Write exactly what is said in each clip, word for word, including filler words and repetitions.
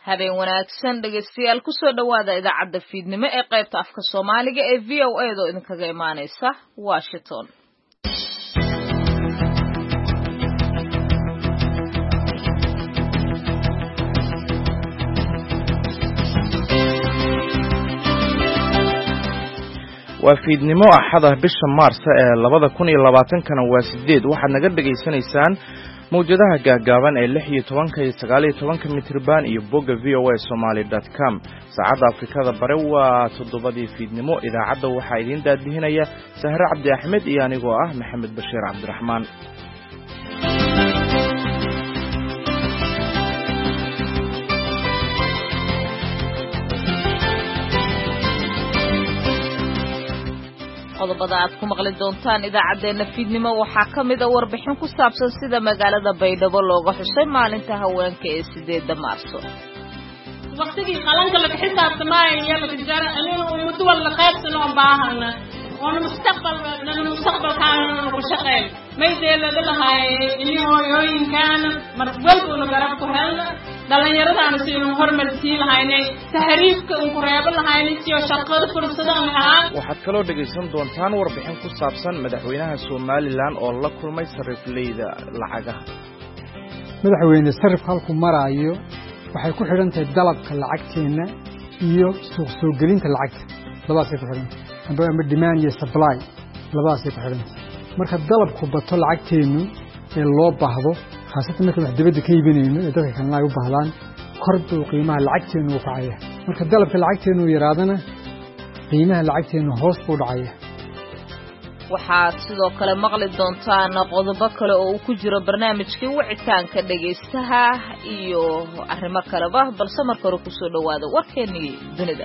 habeen wanaagsan dhageystayaal ku soo dhawaada idaacadda fiidnimo ee qaybta afka Soomaaliga ee V O A do idinkaga imaaneysa Washington. waa fiidnimo axada bisha Maars ee labada kun iyo labaatan kana waa sideed waxaad naga dhageysanaysaan mawjadaha gaagaaban ee lix iyo toban iyo sagaal iyo toban mitirban iyo bogga v o a somali dot com saacada Afrikada bare waa toddobadii fiidnimo idaacadda waxa idin daadihinaya Sahra Cabdi Axmed iyo anigoo ah Maxamed Bashiir Cabdiraxmaan. qodobada aad ku maqli doontaan idaacadeena fiidnimo waxaa kamid ah warbixin ku saabsan sida magaalada Baydhabo looga xusay maalinta haweenka ee sideedda Maarso. waqtigii qalanka la xisaabtamaayay la jara anina oo muddo wala qaybsan oo baahana oo mustaqbal lana mustaqbal kaan ku shaqeyn meedeela lahaay inii hooyooyinkan marwalba la garab ku helna dhalinyarada si uu hormartii lahaynay tahriibka uu ku reebo lahaynay si oo shaqada fursadaha ahaa. waxaad kaloo dhageysan doontaan warbixin ku saabsan madaxweynaha Somaliland oo la kulmay sarifleyda lacagaha. madaxweyne sarif halku maraayo waxay ku xiran tahay dalabka lacagteena iyo suuq soo gelinta lacagta labadaas ku xiran ama demand iyo supply labadaas ku xiran marka dalabku bato lacagteenu ee loo baahdo khaasatan marka wax dibadda ka iibinayno ee dadka kan ay u baahdaan kordh qiimaha lacagteenu u kacaya marka dalabka lacagteenu yaraadana qiimaha lacagteenu hoos u dhacaya. waxaad sidoo kale maqli doontaan qodobo kale oo ku jira barnaamijkii wicitaanka dhageystaha iyo arrimo kaleba balse marka hore ku soo dhawaada warkeennii dunida.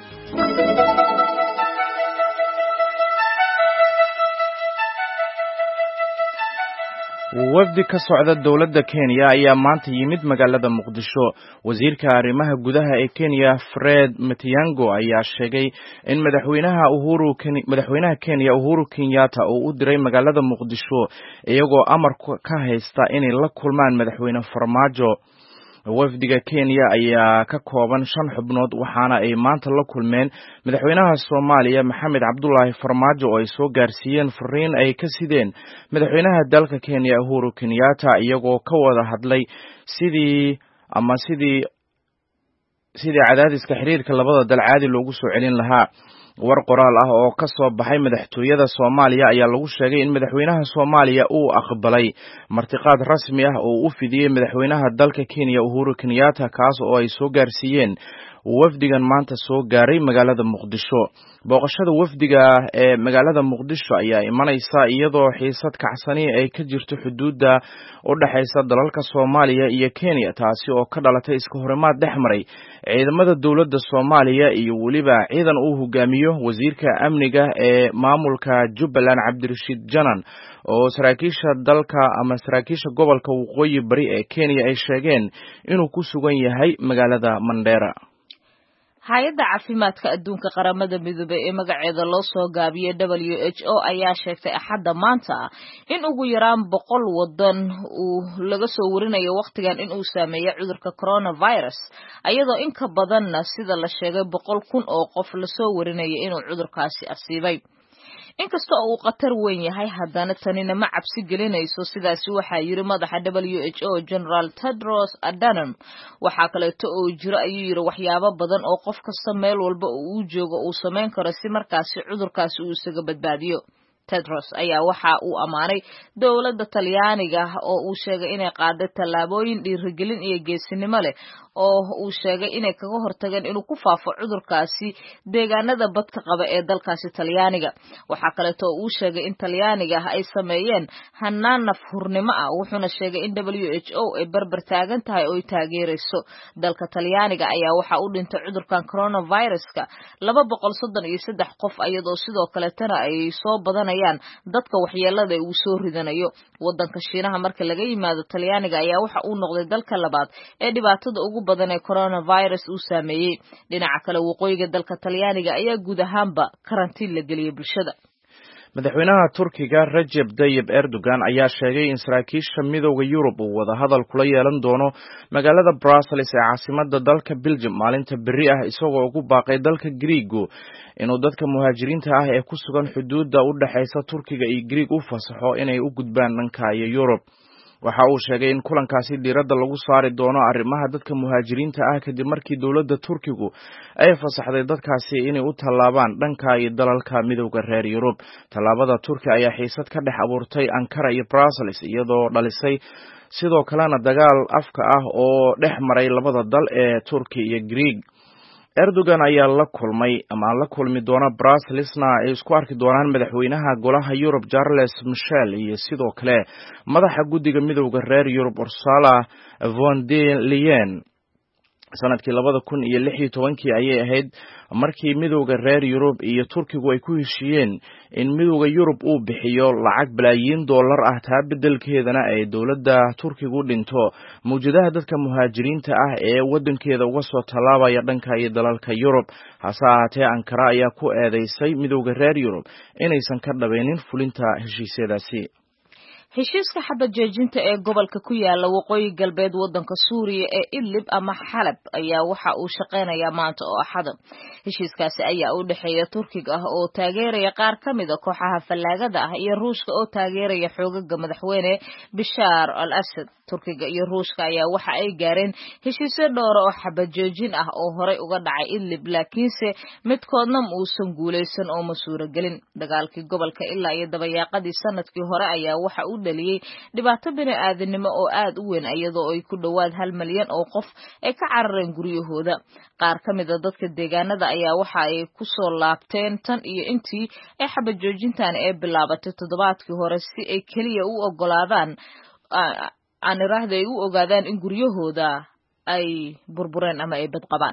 wafdi ka socda dawladda Kenya ayaa maanta yimid magaalada Muqdisho. wasiirka arrimaha gudaha ee Kenya Fred Matiang'i ayaa sheegay in madaxweynaha Uhuru madaxweynaha Kenya Uhuru Kenyatta uu u diray magaalada Muqdisho iyagoo amar ka haysta inay la kulmaan madaxweyne Farmaajo. wafdiga Kenya ayaa ka kooban shan xubnood waxaana ay maanta la kulmeen madaxweynaha Soomaaliya Maxamed Cabdullaahi Farmaajo oo ay soo gaarsiiyeen fariin ay ka sideen madaxweynaha dalka Kenya Uhuru Kenyatta iyagoo ka wada hadlay sidii ama sidii sidii cadaadiska xiriirka labada dal caadi loogu soo celin lahaa. war qoraal ah oo ka soo baxay madaxtooyada Soomaaliya ayaa lagu sheegay in madaxweynaha Soomaaliya uu aqbalay martiqaad rasmi ah oo uu fidiyay madaxweynaha dalka Kenya Uhuru Kenyatta kaas oo ay soo gaarsiiyeen wafdigan maanta soo gaaray magaalada Muqdisho. booqashada wafdiga ee magaalada Muqdisho ayaa imanaysa iyadoo xiisad kacsani ay ka jirto xuduudda u dhaxaysa dalalka Soomaaliya iyo Kenya taasi oo ka dhalatay iska horimaad dhexmaray ciidamada dawladda Soomaaliya iyo waliba ciidan uu hogaamiyo wasiirka amniga ee maamulka Jubbaland Cabdirashiid Janan oo saraakiisha dalka ama saraakiisha gobolka waqooyi bari ee Kenya ay sheegeen inuu ku sugan yahay magaalada Mandera. hay'adda caafimaadka adduunka qaramada midoobay ee magaceeda loo soo gaabiyay W H O ayaa sheegtay axadda maanta in ugu yaraan boqol wadan uu laga soo warinayo waqtigan in uu saameeyo cudurka coronavirus iyadoo in ka badanna sida la sheegay boqol kun oo qof la soo warinayo inuu cudurkaasi asiibay. inkasta oo uu qatar weyn yahay haddana tanina ma cabsi gelinayso sidaasi waxaa yiri madaxa W H O General Tedros Adhanom. waxaa kaleeto oo jira ayuu yiri waxyaabo badan oo qof kasta meel walba uu joogo uu sameyn karo si markaasi cudurkaasi uu isaga badbaadiyo. Tedros ayaa waxa uu amaanay dawladda Talyaaniga oo uu sheegay inay qaaday tallaabooyin dhiirigelin iyo geesinimo leh oo uu sheegay inay kaga hortageen inuu ku faafo cudurkaasi deegaanada badka qaba ee dalkaasi Talyaaniga. waxa kale oo uu sheegay in Talyaaniga ay sameeyeen hanaan nafhurnimo ah wuxuuna sheegay in W H O ay barbar taagan tahay oo ay taageerayso dalka Talyaaniga ayaa waxa uu dhintay cudurkan coronavirus-ka laba boqol soddon iyo saddex qof iyadoo sidoo kale tana ay soo badanayaan dadka waxyeelada uu soo ridanayo. wadanka Shiinaha marka laga yimaado Talyaaniga ayaa waxa uu noqday dalka labaad ee dhibaatada ugu badan ee coronavirus uu saameeyay. dhinaca kale waqooyiga dalka Talyaaniga ayaa guud ahaanba karantiin la geliyay bulshada. madaxweynaha Turkiga Recep Tayyip Erdogan ayaa sheegay in saraakiisha midowga Yurub uu wada hadal kula yeelan doono magaalada Brussels ee caasimadda dalka Belgium maalinta berri ah isagoo ugu baaqay dalka Greek inuu dadka muhaajiriinta ah ee ku sugan xuduudda u dhaxaysa Turkiga iyo Greek u fasaxo inay u gudbaan dhanka Yurub. waxa uu sheegay in kulankaasi diiradda lagu saari doono arrimaha dadka muhaajiriinta ah kadib markii dawladda Turkigu ay fasaxday dadkaasi inay u tallaabaan dhanka iyo dalalka midowga reer Yurub. Tallaabada Turkiga ayaa xiisad ka dhex abuurtay Ankara iyo Brussels iyadoo dhalisay sidoo kalena dagaal afka ah oo dhex maray labada dal ee Turkiga iyo Greek. Erdogan ayaa la kulmay ama la kulmi doona Brusselsna ay isku arki doonaan madaxweynaha golaha Yurub Charles Michel iyo sidoo kale madaxa guddiga midowga reer Yurub Ursula von der Leyen. sanadkii labada kun iyo lix iyo tobankii ayay ahayd markii midowga reer Yurub iyo Turkigu ay ku heshiiyeen in midowga Yurub uu bixiyo lacag balaayiin dollar ah taa bedelkeedana ay dawladda Turkigu dhinto muujadaha dadka muhaajiriinta ah ee wadankeeda uga soo tallaabaya dhanka iyo dalalka Yurub. hase ahaatee Ankara ayaa ku eedeysay midowga reer Yurub inaysan ka dhabaynin fulinta heshiisyadaasi. heshiiska xabad joojinta ee gobolka ku yaala waqooyi galbeed wadanka Suuriya ee Idlib ama Xalab ayaa waxa uu shaqeynayaa maanta oo Axad. heshiiskaasi ayaa u dhaxeeya Turkiga ah oo taageeraya qaar kamid ah kooxaha fallaagada ah iyo Ruushka oo taageeraya xoogagga madaxweyne Bashar al-Assad. Turkiga iyo Ruushka ayaa waxa ay gaareen heshiisyo dhowr oo xabad joojin ah oo horey uga dhacay Idlib laakiinse midkoodna uusan guuleysan oo masuuro gelin. dagaalkii gobolka ilaa iyo dabayaaqadii sanadkii hore ayaa waxa uu dhaliyay dhibaato bini'aadanimo oo aad u weyn iyadoo ay ku dhawaad hal milyan oo qof ay ka carareen guryahooda. qaar kamid ah dadka deegaanada ayaa waxa ay ku soo laabteen tan iyo intii ay xabad joojintan ee bilaabatay toddobaadkii hore si ay kaliya u ogolaadaan aan iraahdo ay u ogaadaan in guryahooda ay burbureen ama ay badqabaan.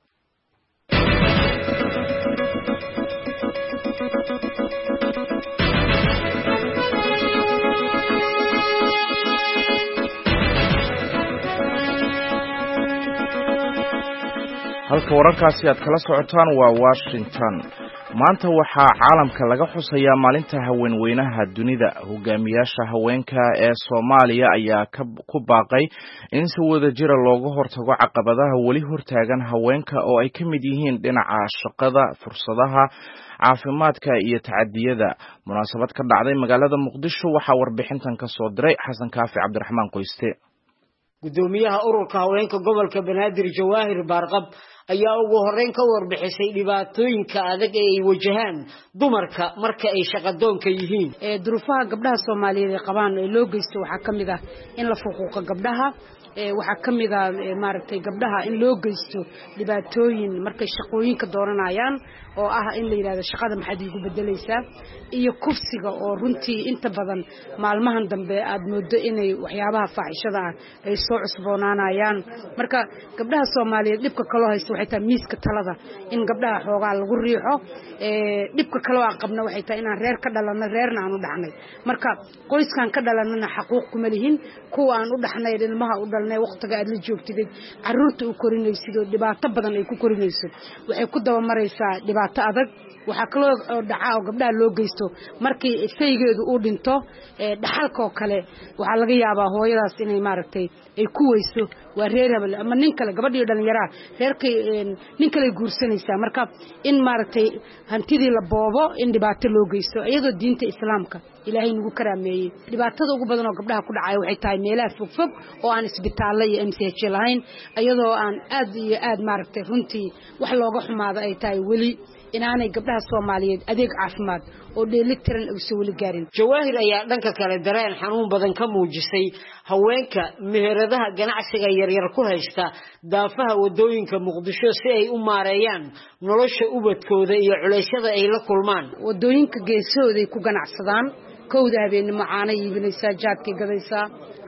halka wararkaasi aad kala socotaan waa Washington. maanta waxaa caalamka laga xusayaa maalinta haweenweynaha dunida. hogaamiyaasha haweenka ee Soomaaliya ayaa ku baaqay in si wada jira looga hortago caqabadaha wali hortaagan haweenka oo ay ka mid yihiin dhinaca shaqada, fursadaha caafimaadka iyo tacadiyada. munaasabad ka dhacday magaalada Muqdisho waxaa warbixintan ka soo diray Xasan Kaafi Cabdiraxmaan Qoyste. gudoomiyaha ururka haweenka gobolka Banaadir Jawaahir Baarqab ayaa ugu horeyn ka warbixisay dhibaatooyinka adag ee ay wajahaan dumarka marka ay shaqadoonka yihiin. ee duruufaha gabdhaha Soomaaliyeed ee qabaan ee loo geysto waxaa kamid ah in la fuquuqo gabdhaha ee waxaa kamid ah maaragtay gabdhaha in loo geysto dhibaatooyin markay shaqooyinka dooranayaan oo ah in la yiraahdo shaqada maxaad igu bedelaysaa iyo kufsiga oo runtii inta badan maalmahan dambe aad moodo inay waxyaabaha faaxishada ah ay soo cusboonaanayaan. marka gabdhaha Soomaaliyeed dhibka kale oo haysto waxay tahay miiska talada in gabdhaha xoogaa lagu riixo. ee dhibka kale oo qabna waxay tahay inaan reer ka dhalano reerna aan u dhaxnay. marka qoyskan ka dhalanana xaquuq kuma lihin kuwa aan u dhaxnay ilmaha u dhalnay waqtiga aad la joogtid caruurta u korinaysid oo dhibaato badan ay ku korinayso waxay ku daba maraysaa dhibaato adag. waxaa kaloo dhaca oo gabdhaha loo geysto markii saygeedu uu dhinto ee dhaxalka oo kale waxaa laga yaabaa hooyadaas inay maaragtay ay ku weyso waa reer habal ama nin kale gabadhii dhalinyaro reerkay nin kale guursanaysaa. marka in maaragtay hantidii la boobo in dhibaato loo geysto iyadoo diinta islaamka ilaahay nagu karaameeyay. dhibaatada ugu badan oo gabdhaha ku dhacay waxay tahay meelaha fogfog oo aan isbitaallo iyo M C H lahayn iyadoo aan aad iyo aad maaragtay runtii wax looga xumaado ay tahay weli inaanay gabdhaha Soomaaliyeed adeeg caafimaad oo dheelitiran u soo wali gaarin. Jawaahir ayaa dhanka kale dareen xanuun badan ka muujisay haweenka meheradaha ganacsiga yaryar ku haysta daafaha wadooyinka Muqdisho si ay u maareeyaan nolosha ubadkooda iyo culeyshada ay la kulmaan. wadooyinka geesooda ay ku ganacsadaan kowda habeenimo caana iibinaysaa jaadkii gadaysaa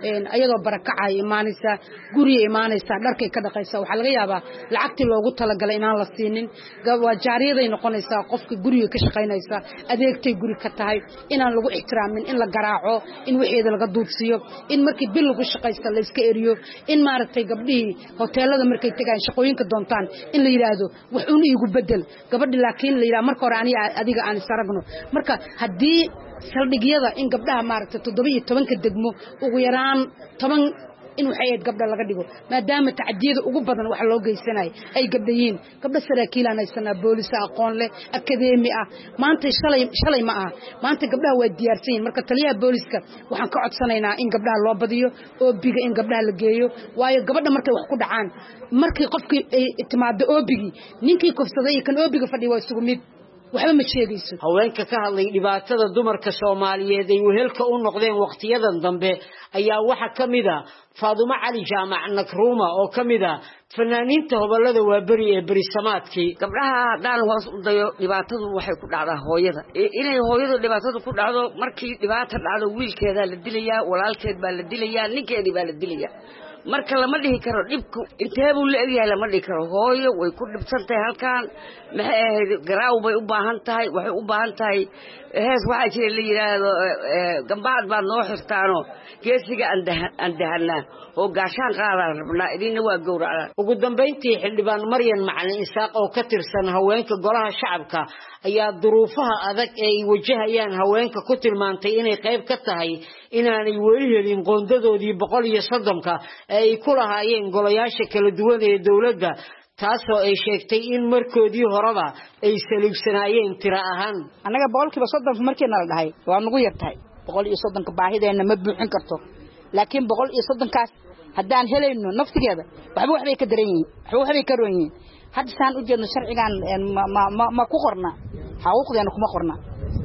een ayadoo barakacay imaanaysa guriga imaanaysa dharkay ka dhaqaysa waxa laga yaabaa lacagtii loogu talagalay inaan la siinin waa jaariyaday noqonaysa qofka guriga ka shaqaynaysa adeegtay guri ka tahay inaan lagu ixtiraamin in la garaaco in wixii laga duudsiyo in markii bil lagu shaqaysto la iska eriyo in maaragtay gabdhihii hoteelada markay tagaan shaqooyinka doontaan in la yiraahdo wax uun iigu bedel gabadhi laakiin la yiraahdo marka hore aniga adiga aan saragno marka hadii saldhigyada in gabdhaha maaragtay toddoba iyo toban ka degmo ugu yaraan toban in waxay gabdha laga dhigo maadaama tacdiyada ugu badan wax loo geysanay ay gabdhayiin gabdha saraakiilan ay sanaa boolis aqoon leh akademi ah maanta shalay shalay ma ah maanta gabdhaha way diyaarsan marka taliyaha booliska waxaan ka codsanaynaa in gabdhaha loo badiyo oo biga in gabdhaha la geeyo waayo gabadha markay wax ku dhacaan markii qofkii ay timaado oobigi ninkii kufsaday kan oobiga fadhiyo waa isugu mid waxba ma sheegayso haweenka ka hadlay dhibaatada dumarka Soomaaliyeed ay wehelka u noqdeen waqtiyadan dambe ayaa waxa kamida Faadumo Cali Jaamac Nakruuma oo kamida fanaaniinta hobalada waa bari ee bari samaadkii gabdhaha hadaan hoos u dayo dhibaatadu waxay ku dhacdaa hooyada inay hooyadu dhibaatada ku dhacdo markii dhibaato dhacdo wiilkeeda la dilayaa walaalkeed baa la dilayaa ninkeedii baa la dilayaa marka lama dhihi karo dhibku intee buu la egyahay lama dhihi karo hooyo way ku dhibsantahay halkaan maxay ahayd garaaw bay u baahan tahay waxay u baahan tahay hees waxa jira la yiraahdo gambaad baa noo xirtaano geesiga aan dahanaa oo gaashaan qaadaan rabnaa idina waa gowracaa ugu dambeyntii xildhibaan Maryan Macalin Isaaq oo ka tirsan haweenka golaha shacabka ayaa duruufaha adag ee ay wajahayaan haweenka ku tilmaantay inay qayb ka tahay inaanay weli helin qoondadoodii boqol iyo soddon-ka ay ku lahaayeen golayaasha kala duwan ee dawladda taasoo ay sheegtay in markoodii horeba ay saliibsanaayeen tira ahaan anaga boqolkiiba soddon markii la dhahay waa nagu yartahay boqol iyo soddon-ka baahideena ma buuxin karto laakiin boqol iyo soddon-kaas haddaan helayno naftigeeda waxba waxbay ka daran yihiin waxba waxbay ka roon yihiin hadda saan u jeedno sharcigan ma ma ma ku qorna xaquuqdeena kuma qorna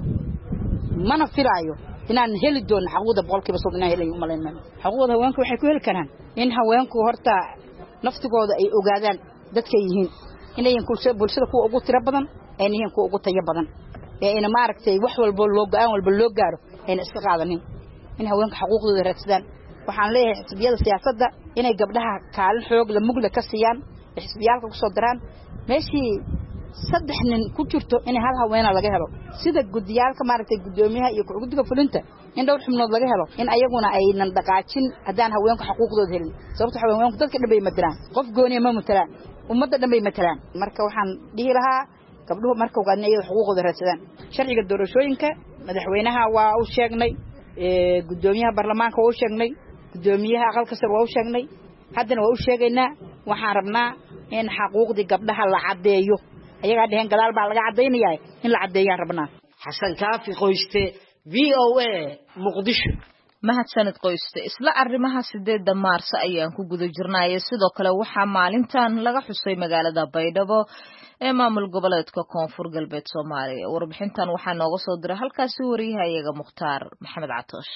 mana filaayo inaan heli doono xaquuqda boqolkiiba soddon inaan helayo umaleynaa xaquuqda haweenku waxay ku heli karaan in haweenku horta naftigooda ay ogaadaan dadka yihiin inay bulshada kuwa ugu tiro badan ay yihiin kuwa ugu tayo badan ee ina maaragtay wax walba loo go'aan walba loo gaaro ayna iska qaadanin in haweenka xaquuqdooda raadsadaan waxaan leeyahay xisbiyada siyaasadda inay gabdhaha kaalin xoog la mugla ka siiyaan xisbiyaalka ku soo daraan meeshii saddex nin ku jirto in hal haweena laga helo sida gudiyaalka maaragtay gudoomiyaha iyo guddiga fulinta in dhowr xubnood laga helo in ayaguna aynan dhaqaajin hadaan haweenku xaquuqdooda helin sababtoo haweenku dadka dhanbay matalaan qof gooniya ma matalaan ummadda dhanbay matalaan marka waxaan dhihi lahaa gabdhuhu marka uga inay xuquuqdooda raadsadaan sharciga doorashooyinka madaxweynaha waa u sheegnay ee gudoomiyaha baarlamaanka waa u sheegnay gudoomiyaha aqalka sare waa u sheegnay haddana waa u sheegaynaa waxaan rabnaa in xaquuqdii gabdhaha la cadeeyo ayaga dhaheen gadaal baa laga cadeynayaa in la cadeeyaan rabnaa xasan kaafi qoyste V O A Muqdisho mahadsanid qoyste isla arrimaha sideedda maarso ayaan ku guda jirnay sidoo kale waxa maalintan laga xusay magaalada Baydhabo ee maamul goboleedka Koonfur Galbeed Soomaaliya warbixintan waxa nooga soo diray halkaasi wariyahayaga Muxtaar Maxamed Catoosh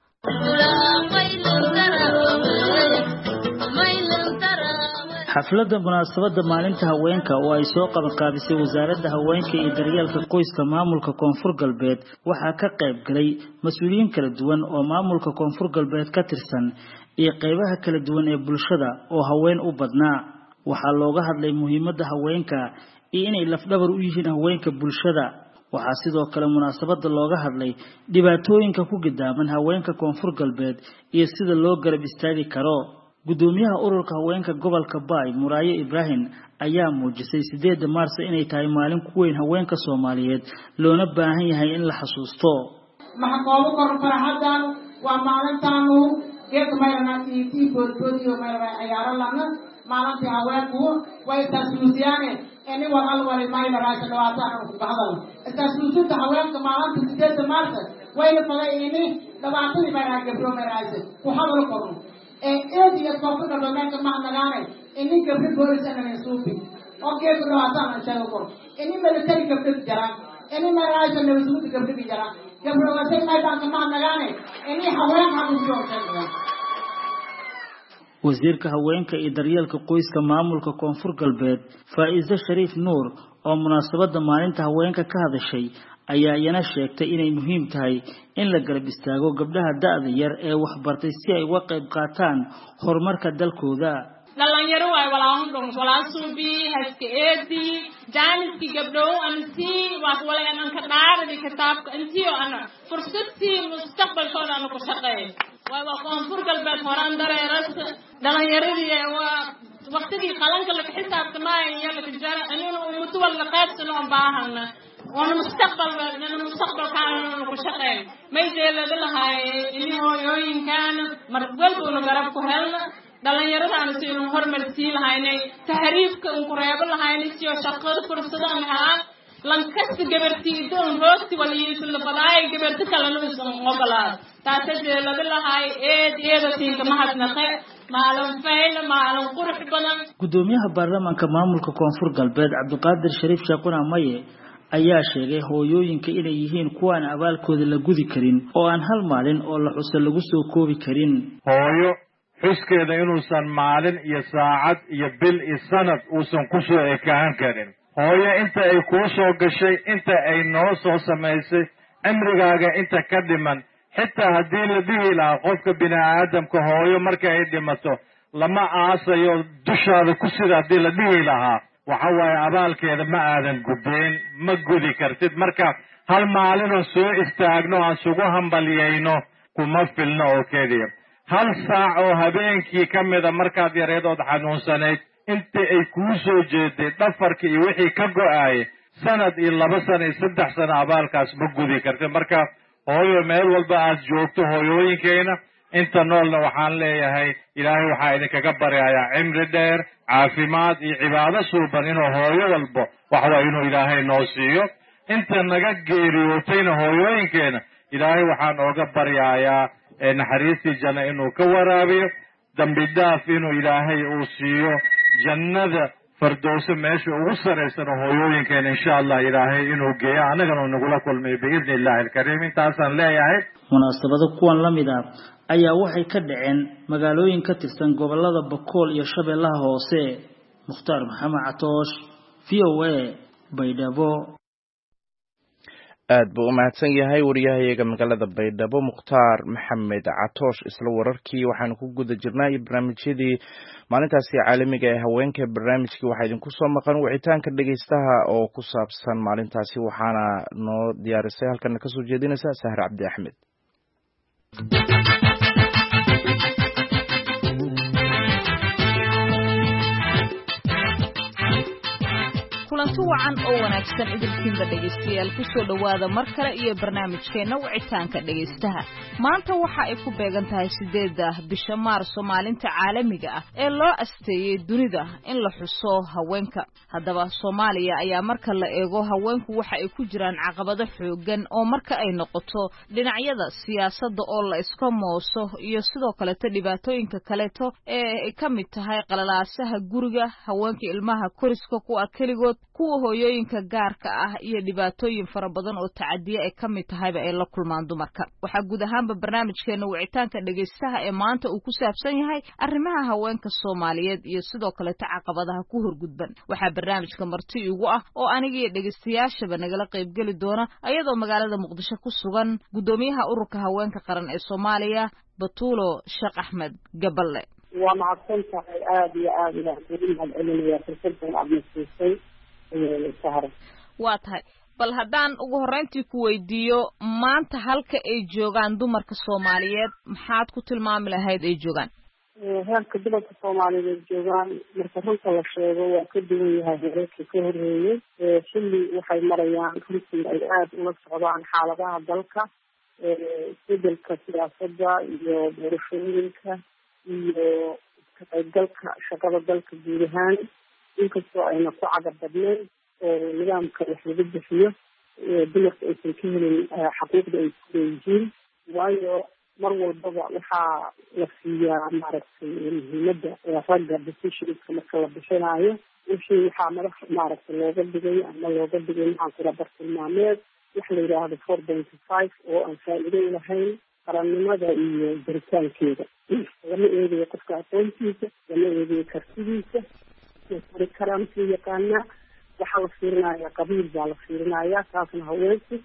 xafladda munaasabadda maalinta haweenka oo ay soo qabanqaabisay wasaaradda haweenka iyo daryeelka qoyska maamulka Koonfur Galbeed waxaa ka qayb galay mas'uuliyiin kala duwan oo maamulka Koonfur Galbeed ka tirsan iyo qaybaha kala duwan ee bulshada oo haween u badnaa waxaa looga hadlay muhiimadda haweenka iyo inay lafdhabar u yihiin haweenka bulshada waxaa sidoo kale munaasabadda looga hadlay dhibaatooyinka ku gidaaman haweenka Koonfur Galbeed iyo sida loo garab istaagi karo gudoomiyaha ururka haweenka gobolka Baay Muraaye Ibrahim ayaa muujisay sideedda maarso inay tahay maalin ku weyn haweenka Soomaaliyeed loona baahan yahay in la xasuusto maxqoobo kor farxadan waa maalintaanu geed meelna tii boodboodiyo meelna ciyaaro lana maalintii haweenku way taasluusiyaan in wal hal wal mayna raasha dhawaatan ku bahadal taasluusinta haweenka maalinta sideedda maarso way la fadayini dhawaatadii meelna gabdho meelna ku hadal qorno ee eediga Koonfur Galbeed ma nagaanay in gabdho boolis aan suubi oo geed dhawaatan aan sheego kor in military gabdho jaraan in meelaha nabadgelyada gabdho jaraan gabdho waxay maydaan ma nagaanay in haween hadu soo sheegaan wasiirka haweenka iyo daryeelka qoyska maamulka Koonfur Galbeed Faa'iizo Shariif Nuur oo munaasabadda maalinta haweenka ka hadashay ayaa iyana sheegtay inay muhiim tahay in la garab istaago gabdhaha da'da yar ee waxbartay si ay uga qayb qaataan horumarka dalkooda. dhalinyaro way walaan dhon walaan suubi haska eedi jaaniski gabdho anti wax wala aan ka dhaaradi kitaabka intii aan fursadii mustaqbalkooda aan ku shaqeeyo way waa koonfur galbeed horaan dareeras dhalinyaradii waa waqtigii qalanka la xisaabtamaayay la tijaara anina umadu wala qaybsano baahana wana mustaqbal wana mustaqbal kaan ku shaqeeyo maydeelada lahay in hooyooyinkan mar walba garab ku helna dhalinyarada aan si inuu hormartii lahaynay tahriibka uu ku reebo lahaynay si oo shaqada fursado aan haa lankasta gabartiida oo roogti waliis la badaay gabarta kala loo soo qobala taasoo la lahay eed eedatiin ma hadnaqay maalan fayl maalan qurux badan. gudoomiyaha baarlamaanka maamulka koonfur galbeed Cabdiqaadir Shariif Shaquna Maye ayaa sheegay hooyooyinka inay yihiin kuwaan abaalkooda la gudi karin oo aan hal maalin oo la xuso lagu soo koobi karin. hooyo xuskeeda inuusan maalin iyo saacad iyo bil iyo sanad uusan ku soo ekaan karin. hooyo inta ay kuu soo gashay inta ay noo soo samaysay cimrigaaga inta ka dhiman xitaa haddii la dhihi lahaa qofka bini aadamka hooyo marka ay dhimato lama aasayo dushaada ku sida haddii la dhihi lahaa waxa waaye abaalkeeda ma aadan gudeen ma gudi kartid. marka hal maalinoo soo istaagno aan sugu hambaliyayno kuma filno oo keliya. hal saac oo habeenkii ka mida markaad yareedood xanuunsanayd inta ay kuu soo jeeday dhafarka iyo wixii ka go-aayay sanad iyo laba sano iyo saddex sano abaalkaas ma gudi kartid. marka hooyo meel walba aad joogto hooyooyinkeena inta noolna waxaan leeyahay ilaahay waxaa idinkaga baryayaa cimri dheer caafimaad iyo cibaado suuban inuu hooyo walbo waxawaa inuu ilaahay noo siiyo. inta naga geeriyootayna hooyooyinkeena ilaahay waxaan ooga baryayaa naxariistii janno inuu ka waraabiyo dambi dhaaf inuu ilaahay uu siiyo jannada fardowso meesha ugu saraysan hooyooyinkeena insha Allah ilaahay inuu geeyo anagana nagula kulmay biidni Ilaahi al-Kariim. intaasaan leeyahay. munaasabado kuwan la mid ah ayaa waxay ka dhaceen magaalooyin ka tirsan gobolada Bakool iyo Shabeellaha Hoose. Mukhtaar Maxamed Catoosh, V O A, Baydhabo. aad buu u mahadsan yahay wariyahayaga magaalada Baydhabo Mukhtaar Maxamed Catoosh. isla wararkii waxaan ku guda jirnay barnaamijyadii maalintaasi caalamiga ee haweenka. barnaamijkii waxaa idinku soo maqan wicitaanka dhageystaha oo ku saabsan maalintaasi waxaana noo diyaarisay halkana ka soo jeedinaysa Sahar Cabdi Axmed. kulanti wacan oo wanaagsan idinkiinba dhegeystayaal ku soo dhawaada mar kale iyo barnaamijkeena wicitaanka dhegeystaha. maanta waxa ay ku beegan tahay sideeda bisha Maarso maalinta caalamiga ah ee loo asteeyay dunida in la xuso haweenka. haddaba Soomaaliya ayaa marka la eego haweenku waxa ay ku jiraan caqabado xoogan oo marka ay noqoto dhinacyada siyaasadda oo la iska mooso iyo sidoo kale dhibaatooyinka kale ee ka mid tahay qalalaasaha guriga, haweenka ilmaha koriska kuwa kaligood, kuwa hooyooyinka gaarka ah iyo dhibaatooyin fara badan oo tacadiye ay ka mid tahayba ay la kulmaan dumarka. waxaa guud ahaanba barnaamijkeena wicitaanka dhageystaha ee maanta uu ku saabsan yahay arrimaha haweenka Soomaaliyeed iyo sidoo kale caqabadaha ku horgudban. waxaa barnaamijka marti igu ah oo aniga iyo dhageystayaashaba nagala qayb gali doona ayadoo magaalada Muqdisho ku sugan gudoomiyaha ururka haweenka qaran ee Soomaaliya Batuulo Sheekh Axmed Gaballe. waa mahadsan tahay aad iyo aad ila celinayaa fursadan aad nasiisay Sahar. waa tahay bal haddaan ugu horreyntii ku weydiiyo maanta halka ay joogaan dumarka Soomaaliyeed maxaad ku tilmaami lahayd ay joogaan? heerka dumarka Soomaaliyeed joogaan marka runta la sheego waa ka duwan yahay heerkii ka horreeyay. xilli waxay marayaan runtii ay aad ula socdaan xaaladaha dalka, isbedelka siyaasadda iyo doorashooyinka iyo ka qaybgalka shaqada dalka guud ahaan. inkastoo ayna ku cadar badnayn oo nidaamka wax lagu bixiyo dumarka aysan ka helin xaquuqda ay ku leeyihiin, waayo mar walbaba waxaa la siiyaa maaragtay muhiimadda ragga decisionska marka la bixinaayo. wixii waxaa madaxa maaragtay looga dhigay ama looga dhigay maxaan kula bartilmaameed wax la yidhaahdo four pointy five oo aan faa'iido lahayn qarannimada iyo jiritaankeeda. lama eegayo qofka aqoontiisa, lama eegayo kartidiisa, karaan si yaqaana. waxaa la fiirinaya qabiil baa la fiirinaya, taasna haweenku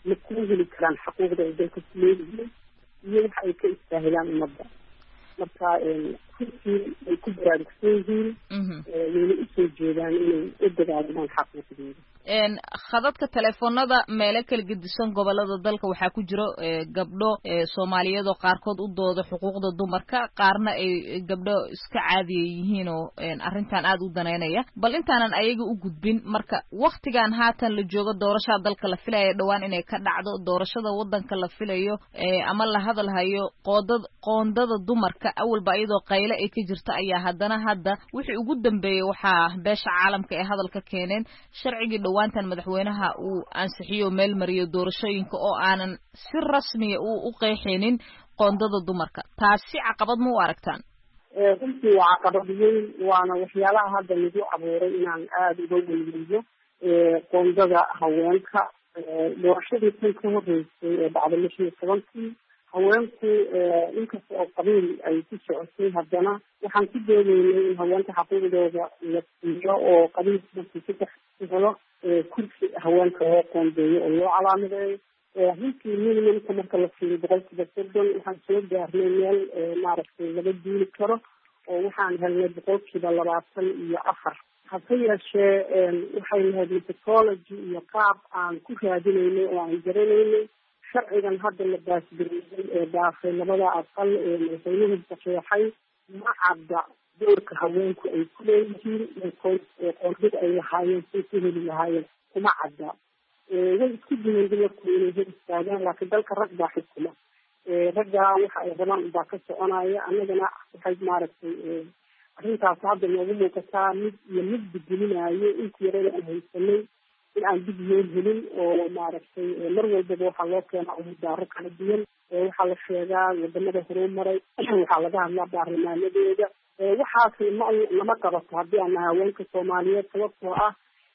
ma ku heli karaan xuquuqda ay dalka ku leeyihiin iyo waxa ay ka istaahilaan ummadda marka runtii ay ku baraarugsan yihiin wayna usoo jeedaan inay u dagaalaan xaquuqdooda khadadka telefoonada meelo kala gedisan gobolada dalka waxaa ku jiro gabdho Soomaaliyeed oo qaarkood u dooda xuquuqda dumarka qaarna ay gabdho iska caadiye yihiin oo arrintan aad u daneynaya bal intaanan ayaga u gudbin marka waqtigan haatan la joogo doorashada dalka la filayo dhawaan inay ka dhacdo doorashada wadanka la filayo ama la hadal hayo qoodada qoondada dumarka awalba iyadoo qayle ay ka jirto ayaa haddana hadda wixii ugu dambeeyay waxaa beesha caalamka ee hadalka keeneen sharcigii dhawaantan madaxweynaha uu ansixiyo meel mariyo doorashooyinka oo aanan si rasmi ah u qeexinin qoondada dumarka taasi caqabad ma u aragtaan runtii waa caqabad weyn waana waxyaalaha hadda lagu abuuray inaan aada uga weydiiyo qoondada haweenka doorashadii tan ka horeysay ee dhacday lix iyo tobankii haweenku inkasta oo qabiil ay ku socotay haddana waxaan ku doodaynay in haweenka xaquuqdooda la siiyo oo qabiilka markii saddex ku helo kursi haweenka loo qoondeeyo oo loo calaamadeeyo runtii minimumka marka la siiyo boqolkiiba soddon waxaan soo gaarnay meel maaragtay laga duuli karo oo waxaan helnay boqolkiiba labaatan iyo afar hase yeeshee waxay lahayd methodology iyo qaab aan ku raadinaynay oo aan garanaynay sharcigan hadda la baasgareeyay ee dhaafay labada aqal ee madaxweynuhu saxeexay ma cadda doorka haweenku ay ku leeyihiin qoondada ay lahaayeen say ku heli lahaayeen kuma cadda way isku dayeen dumarku inay hel istaagaan laakiin dalka rag baa xukuma raggaa waxa ay rabaan baa ka soconaya annagana waxay maaragtay arrintaas hadda noogu muuqataa mid iyo mid bedelinayo intii yarada aan haysanay in aan dib loo helin oo maaragtay mar walbaba waxaa loo keenaa umudaaro kala duwan waxaa la sheegaa wadamada horumaray waxaa laga hadlaa baarlamaanadeeda waxaas ma lama qabato haddii aan nahay haweenka Soomaaliyeed sababtoo ah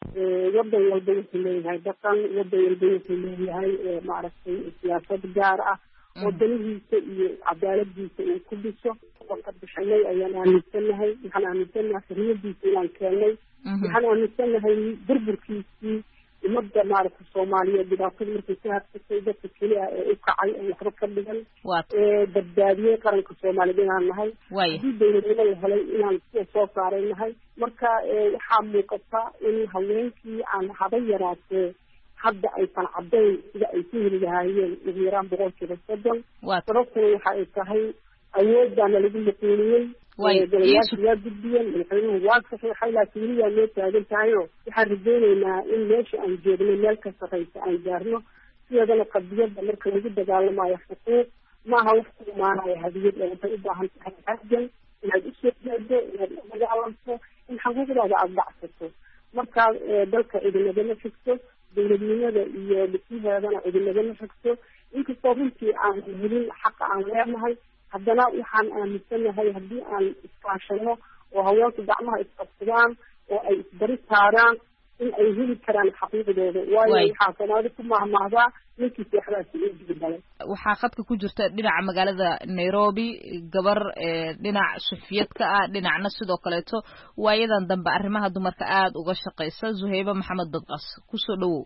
wadan walba wuxuu leeyahay dhaqan wadan walba wuxuu leeyahay maaragtay siyaasad gaar ah wadanihiisa iyo cadaaladiisa uu ku dhiso ka bixinay ayaan aaminsanahay waxaan aaminsanahay xorriyadiisa inaan keenay waxaan aaminsanahay burburkiisii ummadda maaragtay Soomaaliyeed dhibaatada markay ka hadsatay dadka keliya ee u kacay ee waxba ka dhigan ee badbaadiyey qaranka Soomaaliyeed inaan nahay haddii dowladnimo la helay inaan kuwa soo saaray nahay marka waxaa muuqata in haweenkii aan haba yaraatee hadda aysan caddayn sida ay ku heli lahaayeen ugu yaraan boqolkiiba soddon sababtuna waxa ay tahay awoodbaana lagu maquuliyey golayaasha waa gudbiyeen madaxweynuhu waa saxiixay laakiin weli waa loo taagan tahayoo waxaan rajaynaynaa in meesha aan joogno meel ka sarreysa aan gaarno sideedana qadiyadda marka lagu dagaalamayo xuquuq maaha wax ku imaanaya hadiyad ee waxay u baahan tahay xaggan inaad usoo jeedo inaad u dagaalamto in xuquuqdaada aada dhacsato markaa dalka cidinagama xigto dowladnimada iyo dhismaheedana cidinagama xigto inkastoo runtii aan helin xaqa aan leenahay haddana waxaan aaminsanahay haddii aan iskaashano oo haweenku gacmaha isqabsadaan oo ay isbari saaraan in ay heli karaan xaqiiqdooda waayo waxaa Soomaali ku mahmahdaa ninkii seexdaasi u jibdalay waxaa khadka ku jirta dhinaca magaalada Nairobi gabar dhinac suxufiyadka ah dhinacna sidoo kaleeto waayadan dambe arrimaha dumarka aad uga shaqeysa Zuhayba Maxamed Badqas ku soo dhawow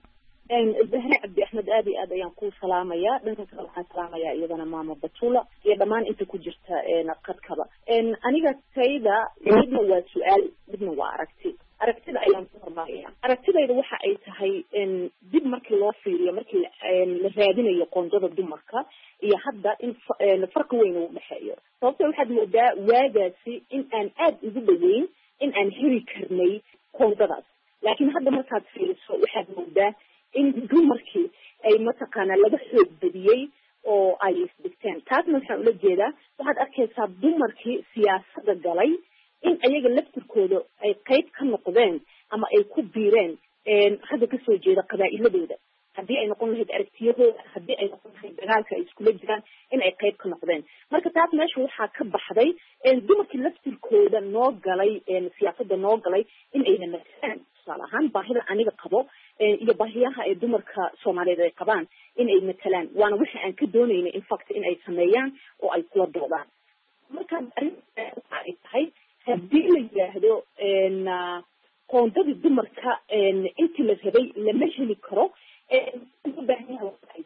Zahra Cabdi Axmed aad iyo aad ayaan ku salaamayaa dhanka kale waxaan salaamayaa iyadana maama Batula iyo dhammaan inta ku jirta qadkaba aniga tayda midna waa su'aal midna waa aragti aragtida ayaan ku hormaraya aragtidayda waxa ay tahay dib markii loo fiiriyo markii la raadinayo qoondada dumarka iyo hadda in farqi weyn u dhaxeeyo sababtoo waxaad moodaa waagaasi in aan aad ugu dhaweyn in aan heli karnay qoondadaas laakiin hadda markaad fiiriso waxaad moodaa in dumarkii ay mataqaanaa laga xoog badiyey oo ay isdhigteen taasna waxaan ula jeedaa waxaad arkaysaa dumarkii siyaasadda galay in ayaga laftirkooda ay qayb ka noqdeen ama ay ku biireen hadda kasoo jeeda qabaa'iladooda haddii ay noqon lahayd aragtiyahooda haddii ay noqon lahayd dagaalka ay iskula jiraan in ay qayb ka noqdeen marka taas meesha waxaa ka baxday dumarkii laftirkooda noo galay siyaasadda noo galay in ayna matalaan tusaale ahaan baahida aniga qabo iyo baahiyaha ay dumarka Soomaaliyeed ay qabaan in ay matalaan waana waxa aan ka doonayna in fact in ay sameeyaan oo ay kula doodaan marka arrinta ay tahay haddii la yidhaahdo qoondadii dumarka intii la rabay lama heli karo u baahan yahay waxay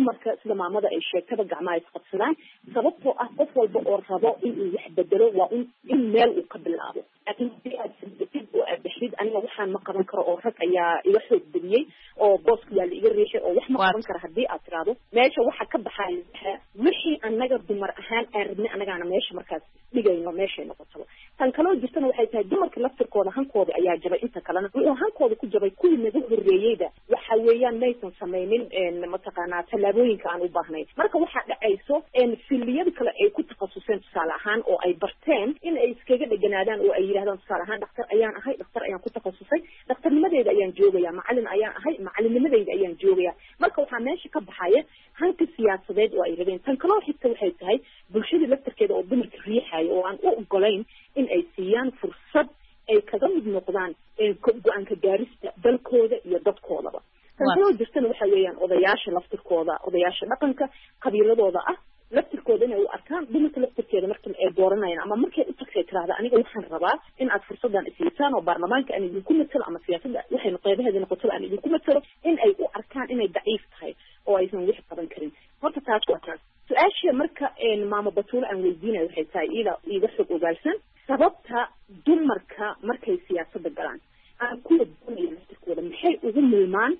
dumarka sida maamada ay sheegtaba gacmaha isqabsadaan sababtoo ah qof walba oo rabo inuu wax bedelo waa in in meel uu ka bilaabo laakiin hadii aad sabtid oo aad dhexdid aniga waxaan ma qaban karo oo rag ayaa iga xoog badiyey oo booska yaa la iga riixay oo wax ma qaban karo haddii aad tiraado meesha waxa ka baxaya wixii annaga dumar ahaan aan rabnay annagaana meesha markaas dhigayno meeshay noqotaba tan kaloo jirtana waxay tahay dumarka laftirkooda hankooda ayaa jabay inta kalena wuxuu hankooda ku jabay kuwii naga horreeyeyda waxa weeyaan maysan samaynin mataqaanaa tallaabooyinka aan u baahnayn marka waxaa dhacayso filiyada kale ay ku takhasuseen tusaale ahaan oo ay barteen in ay iskaga dheganaadaan oo ay yidhahdaan tusaale ahaan dhakhtar ayaan ahay dhakhtar ayaan ku takhasusay dhakhtarnimadeeda ayaan joogaya macalin ayaan ahay macalinnimadeyda ayaan joogaya marka waxaa meesha ka baxaya hanka siyaasadeed oo ay rabeen tan kaloo xigta waxay tahay bulshada laftarkeeda oo dumarka riixaya oo aan u ogolayn in ay siiyaan fursad ay kaga mid noqdaan go-aanka gaarista dalkooda iyo dadkoodaba tan kaloo jirtana waxa weeyaan odayaasha laftirkooda odayaasha dhaqanka qabiiladooda ah laftirkooda inay u arkaan dumarka laftirkeeda markan ay dooranayaan ama markay u tagtay tirahda aniga waxaan rabaa in aad fursadan isiisaan oo baarlamaanka aan idinku matalo ama siyaasadda waxaynu qeybaheeda noqotaba aan idinku matalo in ay u arkaan inay daciif tahay oo aysan wix qaban karin horta taas waa taas su-aasha marka maamo batuule aan weydiinayo waxay tahay ida iga xog ogaalsan sababta dumarka markay siyaasadda galaan aan kuwa doonaya laftirkooda maxay ugu milmaan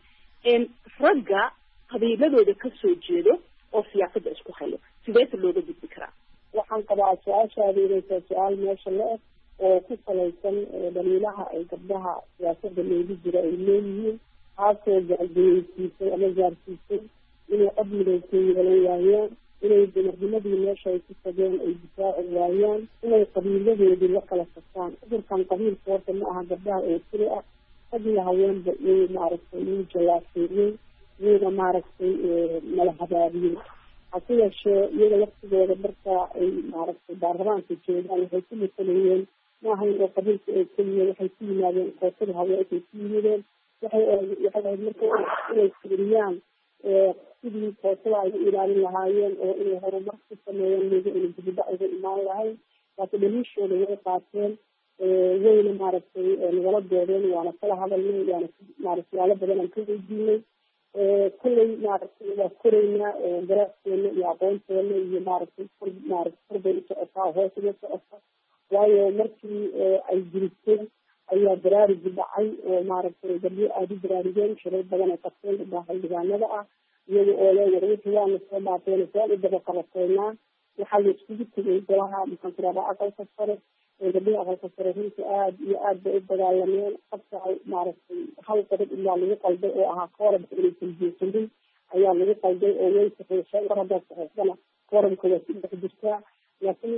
ragga qabiiladooda kasoo jeedo oo siyaasadda isku hayo sideeta looga gudbi karaa waxaan qabaa su-aashaada inay tahay su-aal meesha la eg oo ku salaysan dhaliilaha ay gabdhaha siyaasadda loogu jiro ay leeyihiin taasoo gaargeyeysiisay ama gaarsiisay inay cod midaysan yeelan waayaan inay dumarnimadii meesha ay ku tageen ay difaaci waayaan inay qabiiladoodii la kala saftaan cudurkan qabiilka horta ma aha gabdhaha oo tiri ah rag iyo haweenba iyay maaragtay iyu jallaaseeyey iyada maaragtay mala habaabiyey hase yeeshee iyada laftigooda marka ay maaragtay baarlamaanka joogaan waxay ku masalayeen maahayn oo qabiilka oo keliya waxay ku yimaadeen kootada haweenkay ku yimideen waxay waxay ahayd marka inay fiiriyaan sidii kootada ay u ilaalin lahaayeen oo inay horumar ku sameeyeen miga inay dibadda uga imaan lahayn laakiin dhaliishooda way qaateen wayna maaragtay nagala doodeen waana kala hadalnay waana maaragtay yaalo badan aan ka weydiinay kulley maaragtay waa koraynaa garaaskeena iyo aqoonteena iyo maaragtay maaragtay korbay u socotaa hoos uga socota waayo markii ay jiristeen ayaa baraarigi dhacay oo maaragtay gabdho aada u baraarigeen shirar badan ay qabteen gabdhaha xildhibaanada ah iyaga oo leeyahay wixii waana soo dhaafeen saan u daba qabateynaa waxaa la iskugu tegay golaha maxaan tiraahdaa aqalka sare gabdhaha aqalka sare runtii aada iyo aad bay u dagaalameen qabta maaragtay hal qodob ilaa lagu qalday oo ahaa koorabka inaysan jeesanin ayaa lagu qalday oo way saxiixeen mar haddaad saxiixdana koorabka waa ku dhex jirtaa laakiin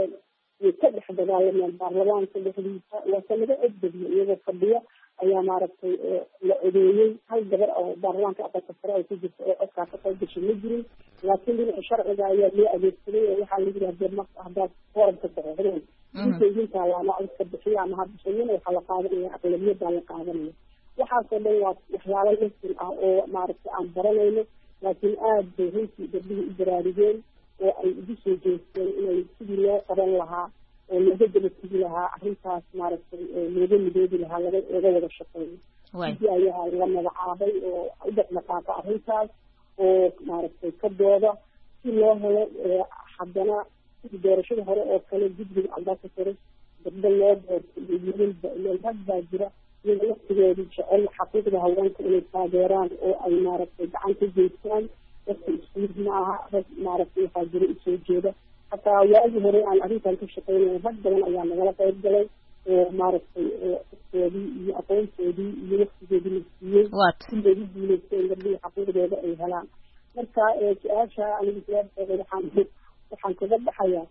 way ka dhex dagaalameen baarlamaanka dhexdiisa waase laga codbadiyo iyagoo fadhiya ayaa maaragtay la codeeyey hal gabar oo baarlamaanka aqalka sare ay ku jirta oo codkaa ka qayb gashay ma jirin laakiin dhinaca sharciga ayaa loo adeegsaday oo waxaa lagu yihi hadee marka haddaad koorabka saxiixdeen inta laama codka bixiya ama habisayana waxaa la qaadanaya aqlabiyaddaa la qaadanaya waxaasoo dhan waa waxyaalo lasin ah oo maaragtay aan baranayno laakiin aada bay runtii gabdhihii u baraarigeen oo ay ugu soo jeesteen inay sidii loo qaban lahaa oo looga daba tegi lahaa arrintaas maaragtay looga midoobi lahaa laga laga wada shaqeeyo sidii ayaa la magacaabay oo u dhaqdhaqaaqa arrintaas oo maaragtay ka dooda si loo helo haddana sidii doorashada hore oo kale guddiga albaaka sare gabdho loo doorto iyo wiilba ileen rag baa jira iyaga laftigeedu jecel xaqiiqda haweenka inay taageeraan oo ay maaragtay gacan ka geystaan dadka iskuud ma aha rag maaragtay waxaa jira usoo jeeda hataa waagii hore aan arrintan ka shaqeynay rag badan ayaa nagala qayb galay oo maaragtay codkoodii iyo aqoontoodii iyo waqtigoodii la siiyey si loogu guuleysteen gabdhihii xaqiiqdooda ay helaan marka su-aasha aniga jawaabteeda waxaan waxaan kaga baxayaa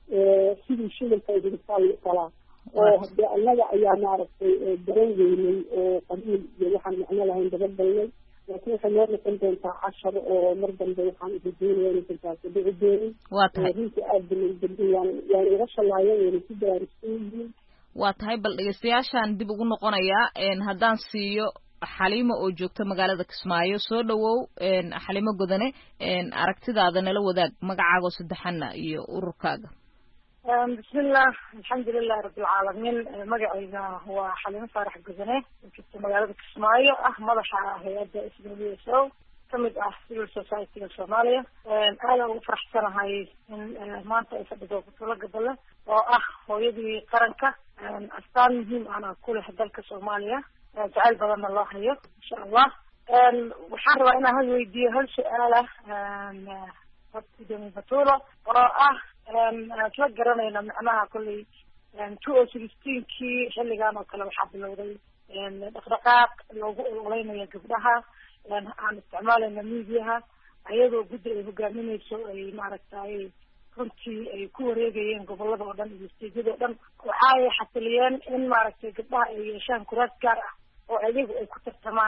sidii shidalka hirisaa lagu qalaa oo hadee annaga ayaa maaragtay garan weynay oo qabiil iyo waxaan macno lahayn dabagalnay laakiin waxay noo noqon doontaa cashar oo mar dambe waxaan ujeedinaya inaysan taasi dhici doonin runtii aada balay dambi waan waan iga shalaayeen wayna ku baraarugsan yihiin waa tahay bal dhegeystayaashaan dib ugu noqonayaa haddaan siiyo xaliimo oo joogta magaalada Kismaayo soo dhawow xaliimo godane aragtidaada nala wadaag magacaaga saddexana iyo ururkaaga bismillah alxamdulilah rabbilcaalamiin magacayga waa xaliimo faarax godane joogta magaalada Kismaayo ah madaxa hay'adda S W S O kamid ah civil society-ga Soomaaliya aad ugu faraxsanahay in maanta ay fadhido Batuulo Gaballe oo ah hooyadii qaranka astaan muhiim ah ku leh dalka Soomaaliya jacayl badan loo hayo insha Allah waxaan rabaa inaan hal weydiiyo hal su'aal ah Batuulo oo ah la garanayna macnaha kulli two thousand sixteen-kii xilligan oo kale waxaa bilowday dhaqdhaqaaq loogu ololeynayo gabdhaha aan isticmaalayna miidiyaha ayadoo guddi ay hogaaminayso ay maaragtay runtii ay ku wareegayeen gobolada oo dhan iyo isteedyada oo dhan waxa ay xasiliyeen in maaragtay gabdhaha ay yeeshaan kuraas gaar ah oo ayagu ay ku tartamaan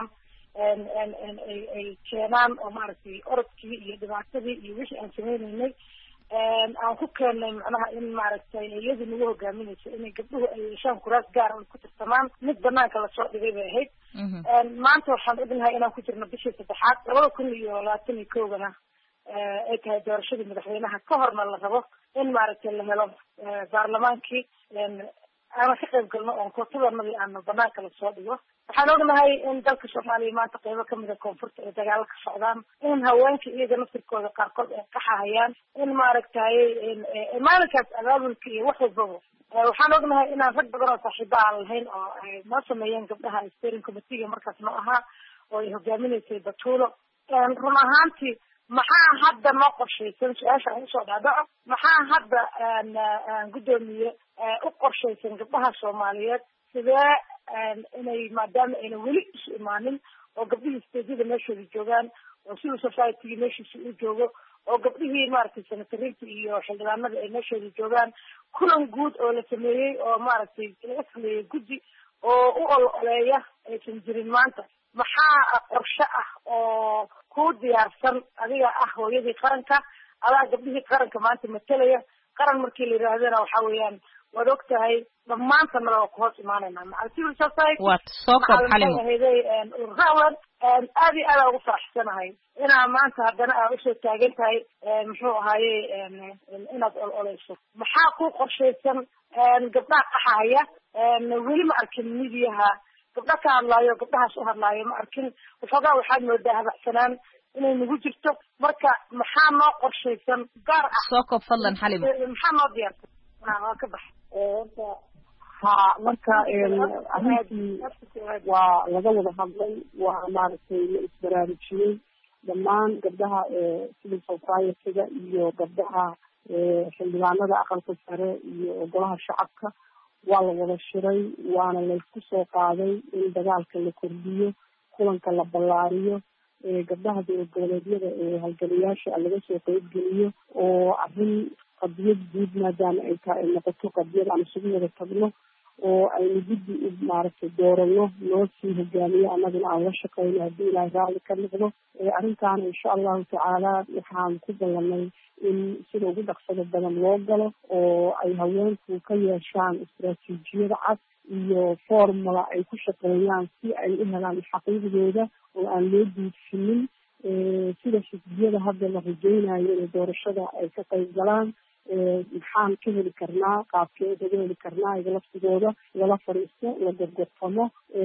ay keenaan oo maaragtay orodkii iyo dhibaatadii iyo wixii aan sameynaynay aan ku keennay macnaha in maaragtay iyadu nagu hogaaminayso inay gabdhuhu ay yeeshaan kuraas gaar ah ku tartamaan mid banaanka lasoo dhigay bay ahayd maanta waxaan ognahay inaan ku jirno bishii saddexaad labada kun iyo labaatan iyo kowgana ay tahay doorashadii madaxweynaha ka horna la rabo in maaragtay la helo baarlamaankii aana ka qayb galno oon kootadanadii aana banaanka lasoo dhigo waxaan ognahay in dalka Soomaaliya maanta qaybo kamid ah koonfurta ay dagaalo ka socdaan in haweenka iyaga naftirkooda qaarkood ay qaxahayaan in maaragtay maalinkaas abaabulka iyo wax walbaba waxaan ognahay inaan rag badan oo saaxiibo aan lahayn oo ay noo sameeyeen gabdhaha steering committee markaas noo ahaa oo ay hogaaminaysay Batuulo run ahaantii maxaa hadda noo qorshaysan su-aasha aan usoo dhaadhaco maxaa hadda gudoomiye u qorshaysan gabdhaha Soomaaliyeed sidee inay maadaama ayna weli isu imaanin oo gabdhihii isteedyada meeshooda joogaan oo civil society meeshiisa u joogo oo gabdhihii maaragtay senatariinta iyo xildhibaanada ay meeshooda joogaan kulan guud oo la sameeyey oo maaragtay laga sameeyey guddi oo u ololeeya aysan jirin maanta maxaa qorshe ah oo ku diyaarsan adiga ah hooyadii qaranka adaa gabdhihii qaranka maanta matalaya qaran markii la yiraahdana waxa weeyaan waad ogtahay dhammaantana waa ku hoos imaanayna macal civil society waad soo koob xalimo ururawan aad iyo aad ugu faraxsanahay inaa maanta haddana aa usoo taagan tahay muxuu ahaaye inaad ololeyso maxaa ku qorshaysan gabdhaha qaxaya weli ma arkin midiyaha gabdha ka hadlaayo gabdhahaas u hadlaayo ma arkin waxoogaa waxaad moodaa habacsanaan inay nagu jirto marka maxaa noo qorshaysan gaar ah soo koob fadlan xalimo maxaa noo diyaarsan waa ka bax ha marka arrintii waa laga wada hadlay waa maaragtay la isbaraarujiyey dhammaan gabdhaha civil society-ga iyo gabdhaha xildhibaanada aqalka sare iyo golaha shacabka waa la wada shiray waana laysku soo qaaday in dagaalka la kordhiyo kulanka la ballaariyo gabdhaha dowlad goboleedyada ee halgalayaasha laga soo qeybgeliyo oo arrin qadiyad guud maadaama ay tahay ay noqoto qadiyad aan isugu wada tagno oo aynu guddi u maaragtay doorano noo sii hogaamiyo annaguna aan la shaqeyno haddii ilaahay raalli ka noqdo arrintaana insha allahu tacaala waxaan ku ballanay in sida ugu dhaqsada badan loo galo oo ay haweenku ka yeeshaan istaraatiijiyada cad iyo formula ay ku shaqeeyaan si ay u helaan xaqiiqdooda oo aan loo duudfinin sida xisbiyada hadda la rajeynayo inay doorashada ay ka qayb galaan maxaan ka heli karnaa qaabkee kaga heli karnaa iga laftigooda lala fadhiisto la gorgortamo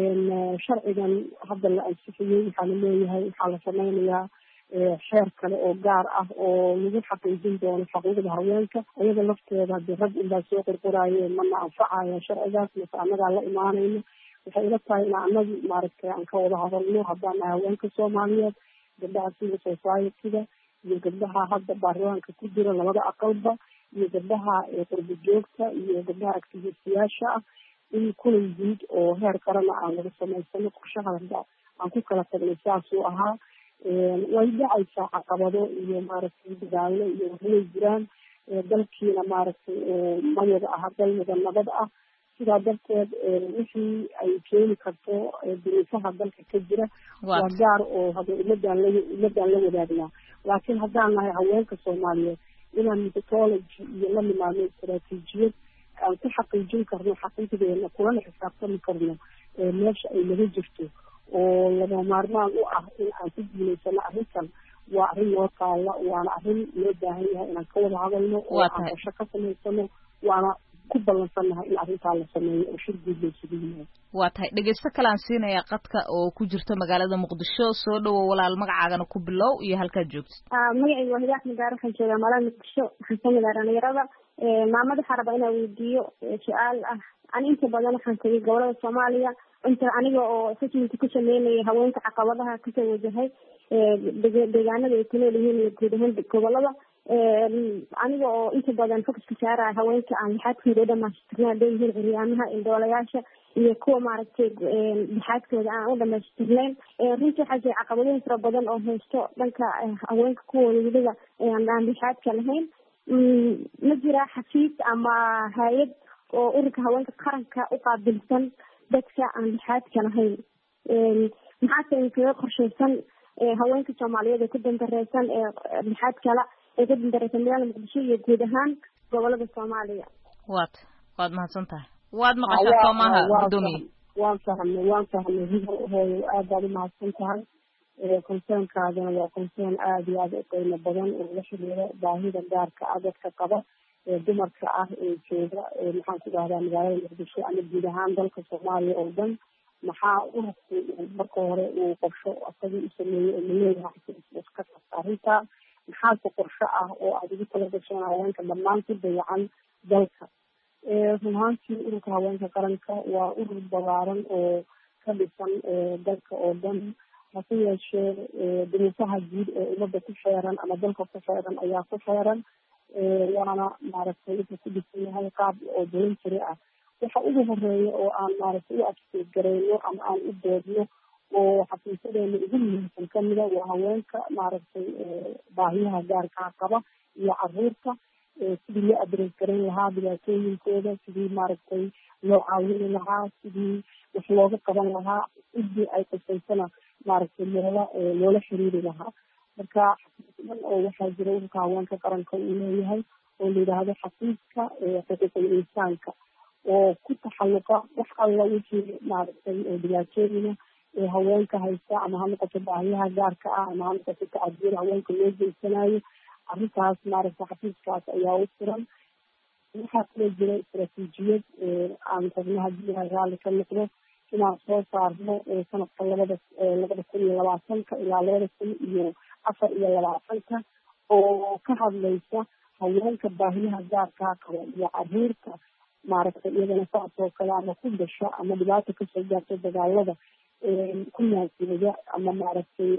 sharcigan hadda la ansixiyey waxaa la leeyahay waxaa la sameynayaa xeer kale oo gaar ah oo lagu xaqiijin doono xuquuqda haweenka iyada lafteeda hadii rag unbaa soo qorqoraayeen mana anfacaya sharcigaas mase annagaa la imaanayno waxay ila tahay in anagi maaragtay aan ka wada hadalno haddaan nahay haweenka soomaaliyeed gabdhaha civil society-ga iyo gabdhaha hadda baarlamaanka ku jira labada aqalba iyo gabdhaha qurbo joogta iyo gabdhaha activistiyaasha ah in kulan guud oo heer qarana aan laga samaysano qorshaha hadda aan ku kala tagnay saasuu ahaa way dhacaysaa caqabado iyo maaragtay dagaallo iyo waxbay jiraan dalkiina maaragtay mayada ah dal wada nabad ah sidaa darteed wixii ay keeni karto duruufaha dalka ka jira waa gaar oo hadda ummadaan la ummadaan la wadaagnaa laakiin haddaan nahay haweenka soomaaliyeed inaan methodology iyo la nimaadno istaraatiijiyad aan ku xaqiijin karno xaqiiqdeena kulana xisaabtami karno meesha ay naga jirto oo lama maarmaan u ah in aan ku guulaysano arrintan waa arrin noo taalla waana arrin loo baahan yahay inaan ka wada hadalno oo aan qorshe ka samaysano waana ku ballansannahay in arrintaa la sameeyo oo shir guud loo sugan yahay waa tahay dhegeysto kale aan siinayaa qadka oo ku jirta magaalada muqdisho soo dhawow walaal magacaagana ku bilow iyo halkaad joogtid magacayga waa hidaa axmed gaar waxaan joogaa magaalada muqdisho waxaan kamid ah dhalinyarada maamada waxaan rabaa inaan weydiiyo su-aal ah ani inta badan waxaan tegay gobolada soomaaliya inta aniga oo assessment ku sameynaya haweenka caqabadaha kasoo wajahay deegaanada ay ku leeyihiin iyo guud ahaan gobolada aniga oo inta badan focuska saaraya haweenka aan lixaadkooda u dhamaystirnaa leeyihiin curyaamaha indhoolayaasha iyo kuwa maaragtay lixaadkooda aan u dhamaystirnayn runtii waxaa jira caqabadooyin fara badan oo haysto dhanka haweenka kuwooda weliba aan lixaadka lahayn ma jira xafiis ama hay-ad oo ururka haweenka qaranka u qaabilsan dadka aan lixaadka lahayn maxaase inkaga qorshaysan haweenka soomaaliyeed ee ku dandareysan ee lixaad kala ee ku dandareysan magaalada muqdisho iyo guud ahaan gobolada soomaaliya waad waad mahadsan tahay waad maqashaa soomaha gudoomiye waan fahmay waan fahmay hida hooyo aad baad umahadsan tahay concernkaadana waa concern aada iyo aada u qiimo badan oo la xiriira baahida gaarka ah dadka qaba ee dumarka ah ee jooga maxaan ku dhahdaa magaalada muqdisho ama guud ahaan dalka soomaaliya oo dhan maxaa ururku marka hore uu qorsho asagii u sameeyey oo maleeyahay iska kasta arrintaa maxaase qorsho ah oo aada ugu tala gashaan haweenka dhammaan ku dayacan dalka run ahaantii ururka haweenka qaranka waa urur balaaran oo ka dhisan dalka oo dhan hase yeeshee duruufaha guud ee ummadda ku xeeran ama dalka ku xeeran ayaa ku xeeran waana maaragtay wuxuu ku dhisan yahay qaab oo voluntary ah waxa ugu horeeya oo aan maaragtay u adkeed gareyno ama aan u doodno oo xafiisadeena ugu muhiimsan kamida waa haweenka maaragtay baahiyaha gaarkaa qaba iyo caruurta sidii loo adres gareyn lahaa dhibaatooyinkooda sidii maaragtay loo caawini lahaa sidii wax looga qaban lahaa idii ay kasaysana maaragtay loola loola xiriiri lahaa marka xafiisdan oo waxaa jira ururka haweenka qaranka uu leeyahay oo la yidhaahdo xafiiska xuquuqul insaanka oo ku taxalluqa wax alla wixii maaragtay dhibaatooyina ee haweenka haysta ama ha noqoto baahiyaha gaarka ah ama ha noqoto tacadiyada haweenka loo geysanayo arrintaas maaragtay xafiiskaas ayaa u furan waxaa kaloo jira istaraatiijiyad aan rabno haddii ay raalli ka noqdo inaan soo saarno sanadka labada labada kun iyo labaatanka ilaa labada kun iyo afar iyo labaatanka oo ka hadlaysa haweenka baahiyaha gaarkaa qaba iyo caruurta maaragtay iyadana saas oo kale ama ku dhasha ama dhibaato kasoo gaarta dagaalada ku naasiyada ama maaragtay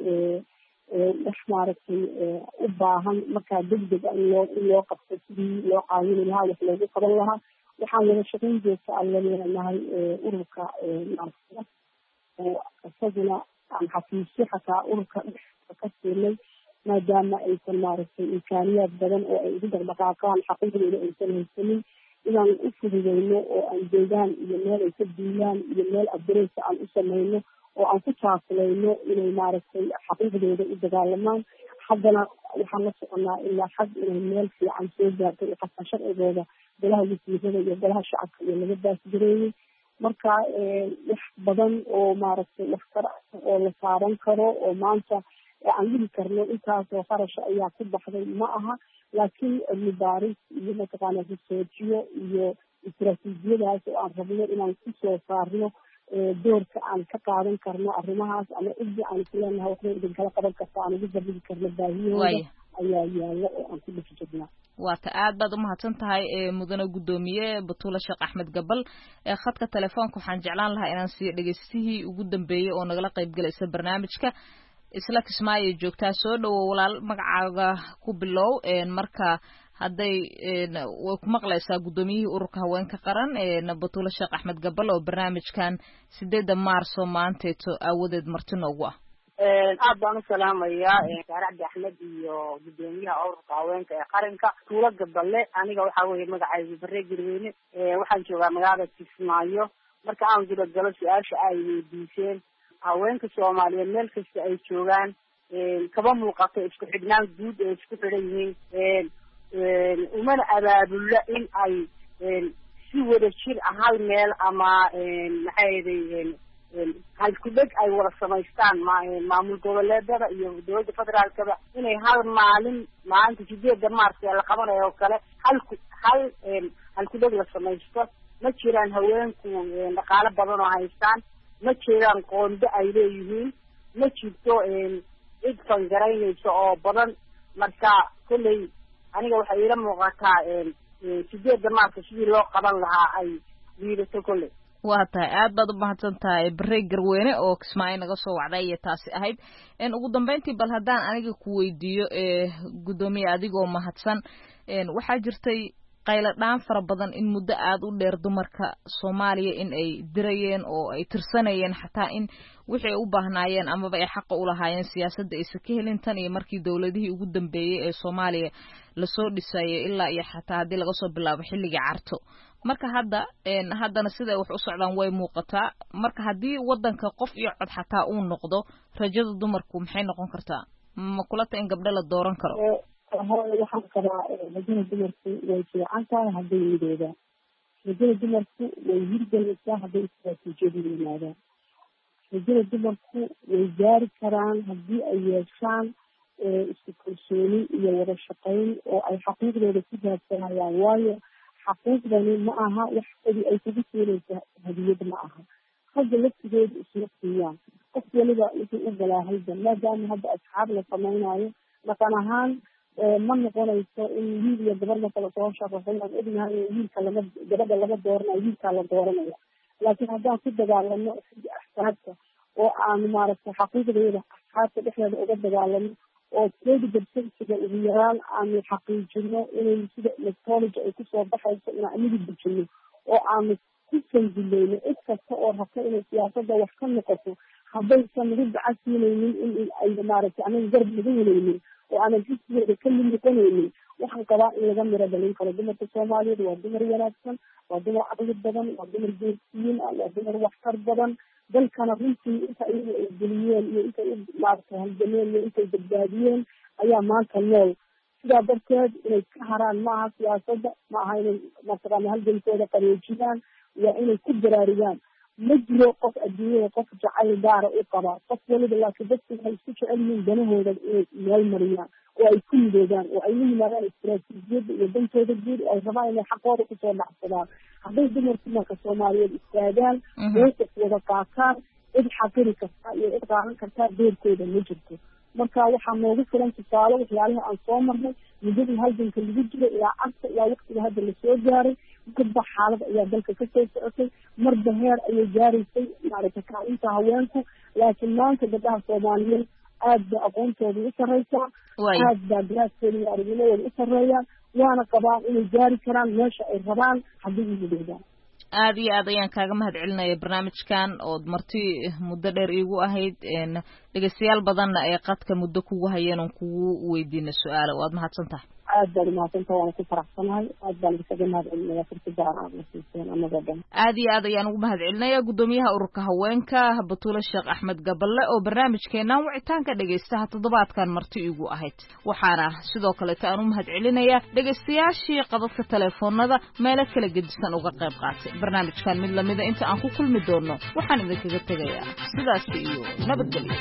wax maaragtay u baahan markaa degdeg in loo in loo qabto sidii loo caawini lahaa wax loogu qaban lahaa waxaan wada shaqayn joogta aan la leenahay ururka maaragtay oo isaguna aan xafiisyo xataa ururka ka siinay maadaama aysan maaragtay imkaaniyaad badan oo ay ugu dhaqdhaqaaqaan xaqiiqdooda aysan haysanin inaan u fududeyno oo aan joogaan iyo meel ay ka duulaan iyo meel adareysa aan u sameyno oo aan ku taakulayno inay maaragtay xaqiiqdooda u dagaalamaan haddana waxaan la soconaa ilaa xag inay meel fiican soo gaartay iyo qasban sharcigooda golaha wasiirada iyo golaha shacabka iyo laga baasgareeyey marka wax badan oo maaragtay waxtar oo la saaran karo oo maanta aan dhihi karno intaasoo qarasha ayaa ku baxday ma aha laakiin cilmi baaris iyo mataqaana risoojiyo iyo istaraatiijiyadaas oo aan rabno inaan kusoo saarno doorka aan ka qaadan karno arrimahaas ama cidii aan isleenahay waxba idinkala qaban karta aan ugu dabigi karno baahiyahooda ayaa yaalo oo aan ku dhex jirnaa waata aad baad umahadsan tahay mudane guddoomiye Batuula Sheekh Axmed Gabal ee khadka telefoonka waxaan jeclaan lahaa inaan siiyo dhegeystihii ugu dambeeyay oo nagala qayb galaysa barnaamijka isla Kismaayo joogtaa soo dhawow walaal magacaaga ku bilow marka hadday way ku maqlaysaa guddoomiyihii ururka haweenka qaran ee Batuula Sheekh Axmed Gabal oo barnaamijkan sideeda Maarso maanteeto aawadeed marti noogu ah aad baan u salaamayaa Saare Cabdi Axmed iyo guddoomiyaha ururka haweenka ee qaranka Tuula Gaballe aniga waxaa weeye magacaygu Bare Girweyne waxaan joogaa magaalada Kismaayo marka aan guda galo su-aasha ay weydiiseen haweenka Soomaaliyeed meel kasta ay joogaan kaba muuqato isku xidhnaan guud ee isku xidhan yihiin umana abaabulla in ay si wada jir ah hal meel ama maxay ahayd halkudheg ay wada samaystaan maamul goboleedada iyo dowladda federaalkaba inay hal maalin maalinta sideeda maarso ee la qabanayo oo kale hal hal halkudheg la samaysto ma jiraan haweenku dhaqaalo badan oo haystaan ma jiraan qoondo ay leeyihiin ma jirto cid fangaraynaysa oo badan marka kolley aniga waxay ila muuqataa sideedda maarka sidii loo qaban lahaa ay liidato kolley waa tahay aad baad u mahadsan tahay barre garweyne oo kismaayo naga soo wacday iyo taasi ahayd ugu dambeyntii bal haddaan aniga ku weydiiyo guddoomiye adigoo mahadsan waxaa jirtay qaylo dhaan fara badan in muddo aada u dheer dumarka Soomaaliya in ay dirayeen oo ay tirsanayeen xataa in wixii ay u baahnaayeen amaba ay xaq u lahaayeen siyaasadda ay ka helin tan iyo markii dawladihii ugu dambeeyay ee Soomaaliya la soo dhisayay ilaa iyo xataa hadii laga soo bilaabo xilliga carto marka hadda een haddana sida wax u socdaan way muuqataa marka hadii wadanka qof iyo cod xataa uu noqdo rajada dumarku maxay noqon kartaa ma kula tahay in gabdho la dooran karo hore waxaan qabaa rajada dumarku way fiican tahay hadday midoobaan rajada dumarku way hirgelaysaa hadday istaraatiijiyadu yimaadaan rajada dumarku way gaari karaan haddii ay yeeshaan isku kalsooni iyo wada shaqayn oo ay xaqiiqdooda ku raadsanayaan waayo xaqiiqdani ma aha wax kadi ay kugu siinaysa hadiyad ma aha ragga laftigooda isla siiyaan qof waliba wuxuu u galaahalda maadaama hadda asxaab la samaynayo dhaqan ahaan ma noqonayso in wiil iyo gabar lakala soo shaqaxin aan ognahay wiilka lama gabadha lama dooranayo wiilkaa la dooranaya laakiin haddaan ku dagaalano axsaabta oo aanu maaragtay xaqiiqdeeda asxaabta dhexdeeda uga dagaalano oo twenty percentiga ugu yaraan aanu xaqiijino inay sida electrology ay kusoo baxayso inaan anigu dejino oo aanu ku sandulayno cid kasta oo rabta inay siyaasadda wax ka noqoto haddaysan nagu gacan siinaynin in ay maaragtay anaga garab naga helaynin oo aanan xisbigeeda ka mid noqonaynin waxaan qabaa in laga miro dhalin karo dumarka soomaaliyeed waa dumar wanaagsan waa dumar caqli badan waa dumar geesiyiin ah waa dumar waxtar badan dalkana runtii inta iyaga ay geliyeen iyo intay u maaragtay halgameen iyo intay badbaadiyeen ayaa maanta nool sidaa darteed inay ka haraan maaha siyaasadda ma aha inay mataqaana halgankooda qareejiyaan waa inay ku baraarugaan ma jiro qof adduunyada qof jacayl gaara u qabaa qof waliba laakiin dadku waxay isku jecel yihiin danahooda inay meel mariyaan oo ay ku midoobaan oo ay la yimaadaan istaraatiijiyadda iyo dantooda guud oo ay rabaan inay xaqooda kusoo dhacsadaan hadday dumarku marka soomaaliyeed istaagaan meesas wada qaataan cid xaqiri kartaa iyo cid qaadan kartaa doorkooda ma jirto marka waxaa noogu filan tusaale waxyaalihii aan soo marnay muddadii halganka lagu jiro ilaa carta ilaa waqtiga hadda lasoo gaaray kadba xaalad ayaa dalka kasoo socotay marba heer ayay gaaraysay maaragtay kaalinta haweenku laakiin maanta gabdhaha soomaaliyeed aad ba aqoontooda u sarreysaa aad baa garaadkooda iyo aragnimadooda u sarreeyaan waana qabaan inay gaari karaan meesha ay rabaan haddii u midoobaan aad iyo aad ayaan kaaga mahad celinaya barnaamijkan ood marti muddo dheer iigu ahayd dhegeystayaal badanna ay qadka muddo kugu hayeen oon kugu weydiina su-aalo waad mahadsan tahay aad baan umahadsantaha waana ku faraxsanahay aad baan isaga mahad celinaya fursada aad na siiseen anagoo dhan aad iyo aad ayaan ugu mahad celinaya guddoomiyaha ururka haweenka Batuule Sheekh Axmed Gaballe oo barnaamijkeena wicitaanka dhegeystaha toddobaadkan marti iigu ahayd waxaana sidoo kale taan u mahad celinaya dhegeystayaashii qadadka telefoonada meelo kala gedisan uga qayb qaatay barnaamijkan mid lamida inta aan ku kulmi doono waxaan idinkaga tegayaa sidaas iyo nabadgelyo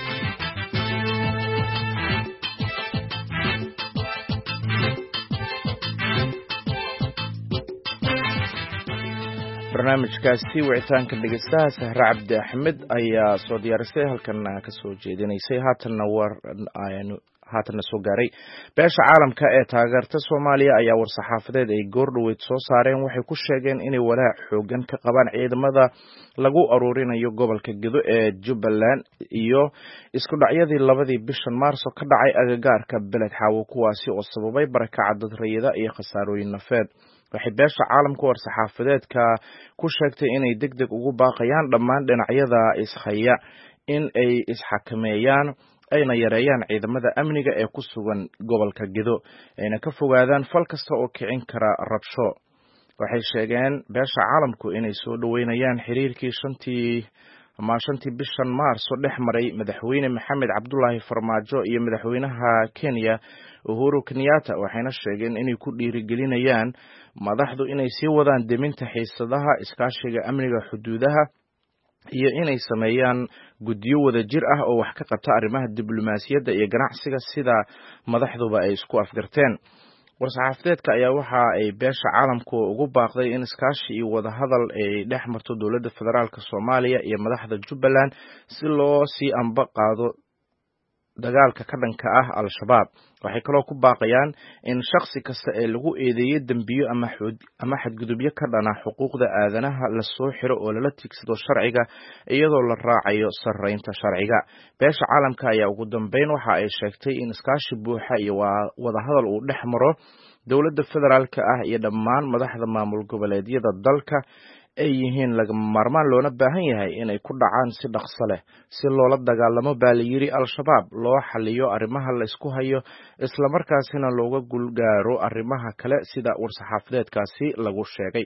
barnaamijkaasi wicitaanka dhegeystaha Sahra Cabdi Axmed ayaa soo diyaarisay halkan ka soo jeedinaysay haatanna war ayanu haatanna soo gaaray beesha caalamka ee taageerta Soomaaliya ayaa war saxaafadeed ay goor dhaweyd soo saareen waxay ku sheegeen inay walaac xoogan ka qabaan ciidamada lagu aruurinayo gobolka Gedo ee Jubbaland iyo isku dhacyadii labadii bishan Maarso ka dhacay agagaarka Beled Xaawo kuwaasi oo sababay barakaca dad rayida iyo khasaarooyin nafeed waxay beesha caalamka war saxaafadeedka ku sheegtay inay degdeg ugu baaqayaan dhammaan dhinacyada ishaya in ay isxakameeyaan ayna yareeyaan ciidamada amniga ee ku sugan gobolka Gedo ayna ka fogaadaan fal kasta oo kicin kara rabsho waxay sheegeen beesha caalamku inay soo dhaweynayaan xiriirkii shantii ama shantii bishan Maarso dhex maray madaxweyne Maxamed Cabdullaahi Farmaajo iyo madaxweynaha Kenya Uhuru Kenyatta waxayna sheegeen inay ku dhiirigelinayaan madaxdu inay sii wadaan deminta xiisadaha iskaashiga amniga xuduudaha iyo inay sameeyaan guddiyo wada jir ah oo wax ka qabta arrimaha diblomaasiyadda iyo ganacsiga sida madaxduba ay isku afgarteen war-saxaafadeedka ayaa waxa ay beesha caalamku ugu baaqday in iskaashi iyo wadahadal ay dhex marto dowladda federaalk Soomaaliya iyo madaxda Jubbaland si loo sii anba qaado dagaalka ka dhanka ah al-shabaab. Waxay kaloo ku baaqayaan in shakhsi kasta ee lagu eedeeyay dambiyo ama ama xadgudubyo ka dhana xuquuqda aadanaha la soo xiro oo lala tiigsado sharciga iyadoo la raacayo sarreynta sharciga. Beesha caalamka ayaa ugu dambeyn waxa ay sheegtay in iskaashi buuxa iyo wadahadal uu dhex maro dowladda federaalka ah iyo dhammaan madaxda maamul goboleedyada dalka ay yihiin lagama maarmaan loona baahan yahay inay ku dhacaan si dhaqso leh si loola dagaalamo baa la yiri al-shabaab loo xaliyo arrimaha la isku hayo isla markaasina looga gulgaaro arrimaha kale sida war-saxaafadeedkaasi lagu sheegay.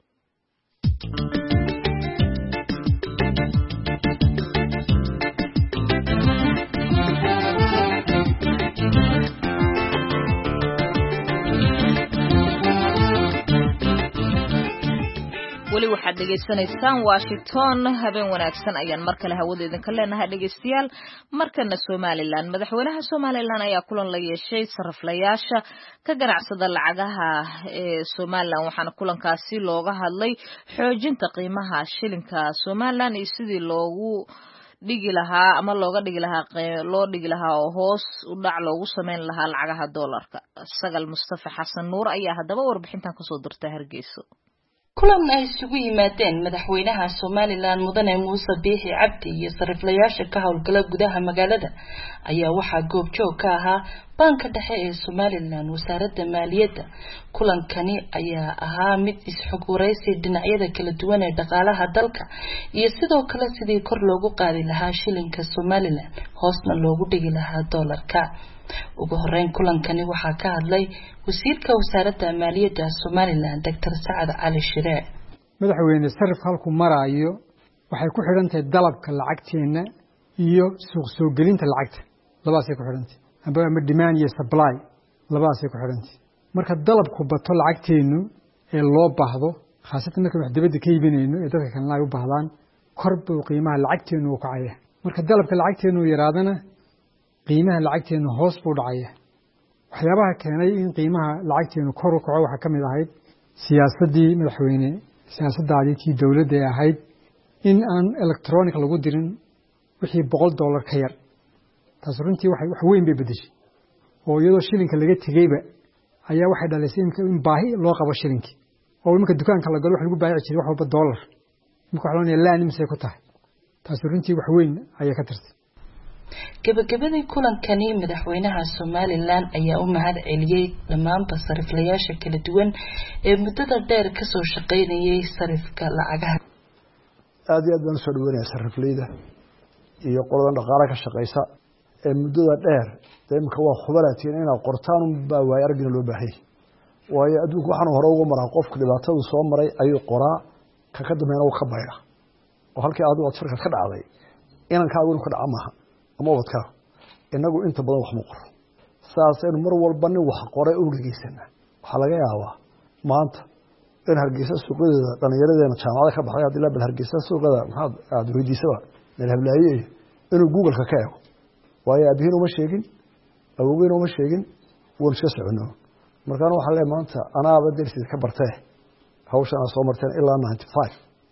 weli waxaad dhegaysanaysaan Washington habeen wanaagsan ayaan mar kale hawadeedan ka leenahay dhegaystayaal. markana Somaliland madaxweynaha Somaliland ayaa kulan la yeeshay sariflayaasha ka ganacsada lacagaha ee Somaliland waxaana kulankaasi looga hadlay xoojinta qiimaha shilinka Somaliland iyo sidii loogu dhigi lahaa ama looga dhigi lahaa loo dhigi lahaa oo hoos u dhac loogu sameyn lahaa lacagaha dollarka. Sagal Mustafa Xasan Nuur ayaa hadaba warbixintan ka soo dirtay Hargeysa. kulan ay isugu yimaadeen madaxweynaha Somaliland mudane Muuse Biixi Cabdi iyo sariflayaasha ka howlgala gudaha magaalada ayaa waxaa goobjoog ka ahaa banka dhexe ee Somaliland wasaaradda maaliyadda. kulankani ayaa ahaa mid isxog wareysi dhinacyada kala duwan ee dhaqaalaha dalka iyo sidoo kale sidii kor loogu qaadi lahaa shilinka Somaliland hoosna loogu dhigi lahaa dollarka. ugu horeyn kulankani waxaa ka hadlay wasiirka wasaaradda maaliyadda Somaliland Doctor Saad Ali Shire. madaxweyne sarif halku maraayo waxay ku xiran tahay dalabka lacagteena iyo suuq soo gelinta lacagta labadaas ay ku xiran tahay amba ama demand iyo supply labadaas ay ku xiran tahay. marka dalabku bato lacagteenu ee loo baahdo khaasatan marka wax dibadda ka iibinayno ee dadka kan ay u baahdaan kor buu qiimaha lacagteenu u kacaya. marka dalabka lacagteenu yaraadana qiimaha lacagteenu hoos buu dhacaya. waxyaabaha keenay in qiimaha lacagteenu kor u kaco waxa kamid ahayd siyaasadii madaxweyne siyaasaddaadii dawladda ee ahayd in aan electronic lagu dirin wixii boqol dollar ka yar. taas runtii waxay wax weyn bay bedeshay oo iyadoo shilinka laga tagayba ayaa waxay dhalisay in baahi loo qabo shilinki oo marka dukaanka la galo wax lagu baayici jiray wax walba dollar marka waxa loo leeyahay laan imse ku tahay. taas runtii wax weyn ayaa ka tirtay. gabagabadii kulankani madaxweynaha Somaliland ayaa u mahad celiyay dhammaan sariflayaasha kala duwan ee muddada dheer ka soo shaqeynayay sarifka lacagaha. aad iyo aad baan soo dhaweynaa sarifleyda iyo qoladan dhaqaalaha ka shaqeysa ee muddada dheer deemka waa khubaratiin inaad qortaan baa waay aragina loo baahay. waayo adduunku waxaan hore uga maraa qofka dhibaatadu soo maray ayuu qoraa ka ka dambeeyna uu ka bayra oo halkii aad u shirkad ka dhacday inankaagu inuu ka dhaca maaha ama wadka inagu inta badan wax ma qoro saaseen mar walba nin wax qoray oo geysana waxa laga yaabaa maanta in Hargeysa suuqyada dhalinyaradeena jaamacada ka baxay hadii la bil Hargeysa suuqada maxaad aad weydiisaba meel hablaayay inuu Google ka kaego waayo abihiin uma sheegin awgeyn uma sheegin wal iska socono markaan waxa la maanta anaaba darsiid ka bartay hawshan soo marteen ilaa ninety-five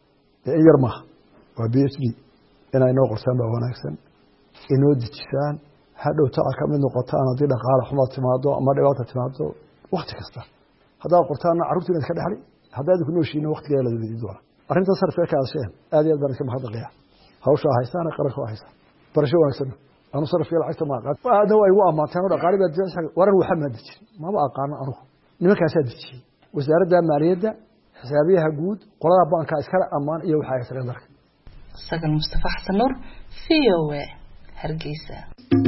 ee yar ma waa PhD inay noo qortaan baa wanaagsan inoo dejisaan hadhow taa ka mid noqotaan hadii dhaqaale xumo timaado ama dhibaato timaado waqti kasta hadaa qortaan carruurta ka dhaxli hadaa ku nooshiina waqtiga la dibadii doona arrinta sarfka ka asheen aad iyo aad baan ka mahadnaqaya hawsha haysana qarasho haysa barasho wanaagsan anu sarfka lacagta ma qaad aad way u amaataan dhaqaale baa dejin waran waxa ma dejin ma ba aqaan anu nimankaas dejiyay wasaaradda maaliyadda xisaabiyaha guud qolada banka iskala amaan iyo waxa ay sareen darka. Sagal Mustafa Xasan Nuur V O A Hargeysa.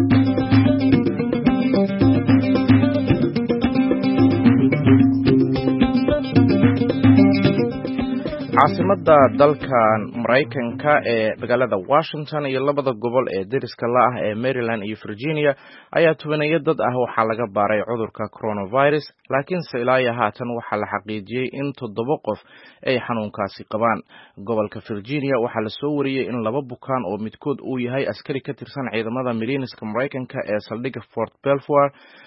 caasimada dalkan Mareykanka ee magaalada Washington iyo labada gobol ee deriska la ah ee Maryland iyo Virginia ayaa tubanaya dad ah waxa laga baaray cudurka coronavirus laakiin ilaa haatan waxa la xaqiijiyay in toddoba qof ay xanuunkaasi qabaan. gobolka Virginia waxa la soo wariyay in laba bukaan oo midkood uu yahay askari ka tirsan ciidamada Marines-ka Mareykanka ee saldhigga Fort Belvoir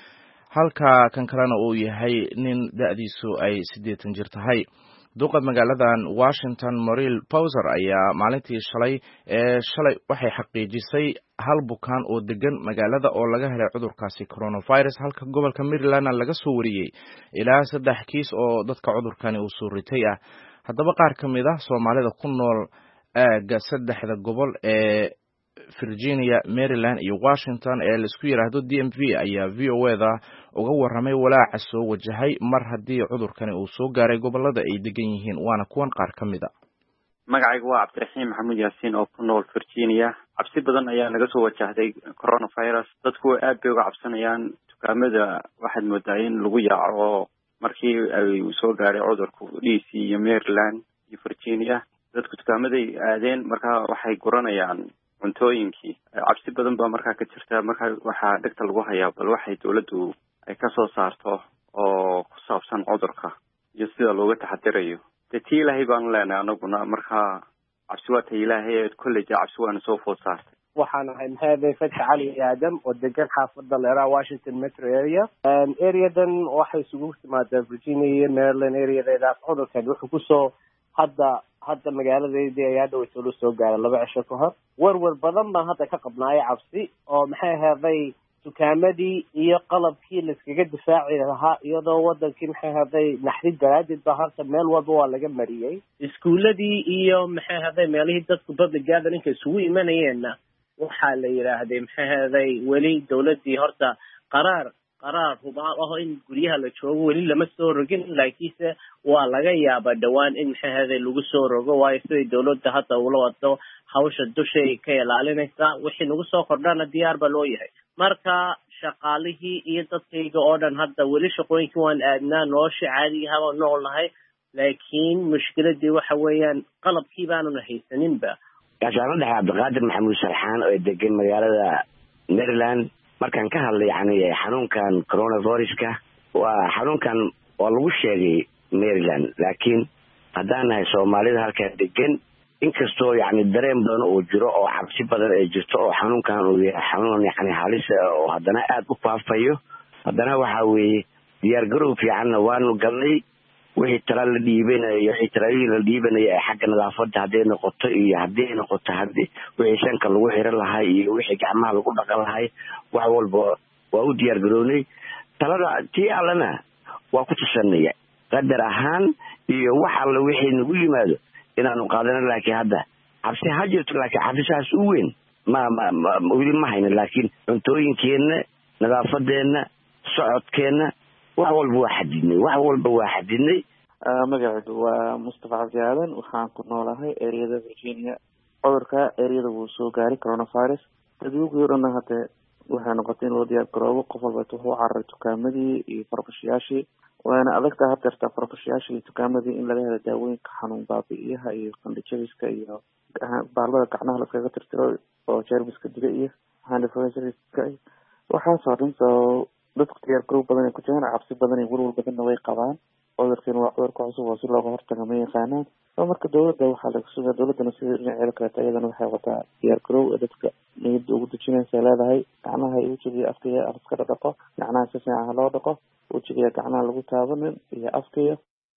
halka kan kalena uu yahay nin da'diisu ay siddeetan jir tahay. duqa magaaladan Washington Muriel Bowser ayaa maalintii shalay ee shalay waxay xaqiijisay hal bukaan oo degan magaalada oo laga helay cudurkaasi coronavirus halka gobolka Maryland laga soo wariyay ilaa saddex kiis oo dadka cudurkani uu soo ritay ah. haddaba qaar ka mid ah Soomaalida ku nool aaga saddexda gobol ee Virginia, Maryland iyo Washington ee la isku yiraahdo D M V ayaa V O A da uga waramay walaaca soo wajahay mar haddii cudurkani uu soo gaaray gobolada ay degan yihiin waana kuwan qaar ka mid ah. magacaygu waa Cabdiraxiim Maxamuud Yaasiin oo ku nool Virginia. cabsi badan ayaa naga soo wajahday coronavirus. dadku aad bay uga cabsanayaan. dukaamada waxaad moodaa in lagu yaaco markii ay soo gaaray cudurku D C iyo Maryland iyo Virginia. dadku dukaamaday aadeen markaa waxay guranayaan cuntooyinkii. cabsi badan baa markaa ka jirta. markaa waxaa dhegta lagu hayaa bal waxay dawladdu ay ka soo saarto oo ku saabsan cudurka iyo sida looga taxadirayo. tii ilaahay baan leenahay anaguna markaa cabsi waa tii ilaahay kulli cabsi waana soo food saartay. waxaan ahay maxamed Fatx Cali Aadam oo degan xaafadda Leera Washington Metro area. and areadan waxay isugu timaadaa Virginia, Maryland areadeeda. cudurkan wuxuu ku soo hadda hadda magaaladeedii ayaa dhow soo soo gaaray laba cisho ka hor. warwar badan baan hadda ka qabnaayay cabsi oo maxay ahaday dukaamadii iyo qalabkii la iskaga difaaci lahaa iyadoo wadankii maxay ahaday naxdid daraadid baa halka meel walba waa laga mariyay. iskuuladii iyo maxay ahaday meelihii dadku public gathering isugu imanayeenna waxaa la yiraahday maxay ahaday weli dawladii horta qaraar qaraar hubaal ah in guryaha la joogo weli lama soo rogin laakiinse waa laga yaabaa dhawaan in maxay ahaday lagu soo rogo waayo sidii dawladda hadda ula wado hawsha dushay ka ilaalinaysa. wixii nagu soo kordhana diyaar baa loo yahay. marka shaqaalihii iyo dadkayga oo dhan hadda weli shaqooyinkii waan aadnaa nolosha caadiga ah nool nahay laakiin mushkiladii waxa weeyaan qalabkii baanuna haysaninba. gaashaanada Cabdiqaadir Maxamuud Sarxaan oo degan magaalada Maryland. markaan ka hadlay yani xanuunkan coronavirus-ka waa xanuunkan oo lagu sheegay Maryland laakiin haddaan nahay Soomaalida halkaan degan inkastoo yani dareen badan oo jiro oo cabsi badan ay jirto oo xanuunkan uu yahay xanuun yani halis oo haddana aad u faafayo haddana waxa weeye diyaar garow fiicanna waanu galnay. wixii tala la dhiibanayo wixii talooyin la dhiibanayo ee xagga nadaafadda hadday noqoto iyo hadday noqoto haddii wixii shanka lagu xiran lahaa iyo wixii gacmaha lagu dhaqan lahay wax walba waa u diyaar garownay. talada tii allana waa ku tusanaya qadar ahaan iyo wax alla wixii nagu yimaado inaanu qaadano laakiin hadda cabsi ha jirto laakiin cabsisaas u weyn ma ma weli ma hayno laakiin cuntooyinkeenna nadaafadeena socodkeena wax walba waa xadidnay wax walba waa xadidnay. magacaygu waa Mustafa Cabdi Aadan waxaan ku noolahay areada Virginia. cudurka areada wuu soo gaaray coronavirus. dadweynuhu dhan hadda waxay noqotay in loo diyaar garoobo qof walba wuxuu cararay dukaamadii iyo farmashiyaashii waana adagta hadda farmashiyaashii iyo dukaamadii in laga helo daawooyinka xanuun baabi'iyaha iyo qandhijadiska iyo baalada gacnaha la iskaga tirtiro oo jeermiska diga iyo hand sanitizer waxaasoo dhan soo dadku diyaar garoob badan ay ku jiraan cabsi badan iyo walwal badanna way qabaan. cudurkan waa cudurka cusub oo si looga hortago ma yaqaanaan. marka dawladda waxaa laga sugaa dawladdana sida dhinaceeda kaleeta iyadana waxay wataa diyaar garoow ee dadka niyadda ugu dejinaysa leedahay gacmaha iyo wejiga afkaya iska dhaqo gacnaha si fiican ha loo dhaqo wejiga gacnaha lagu taabanin iyo afkaya.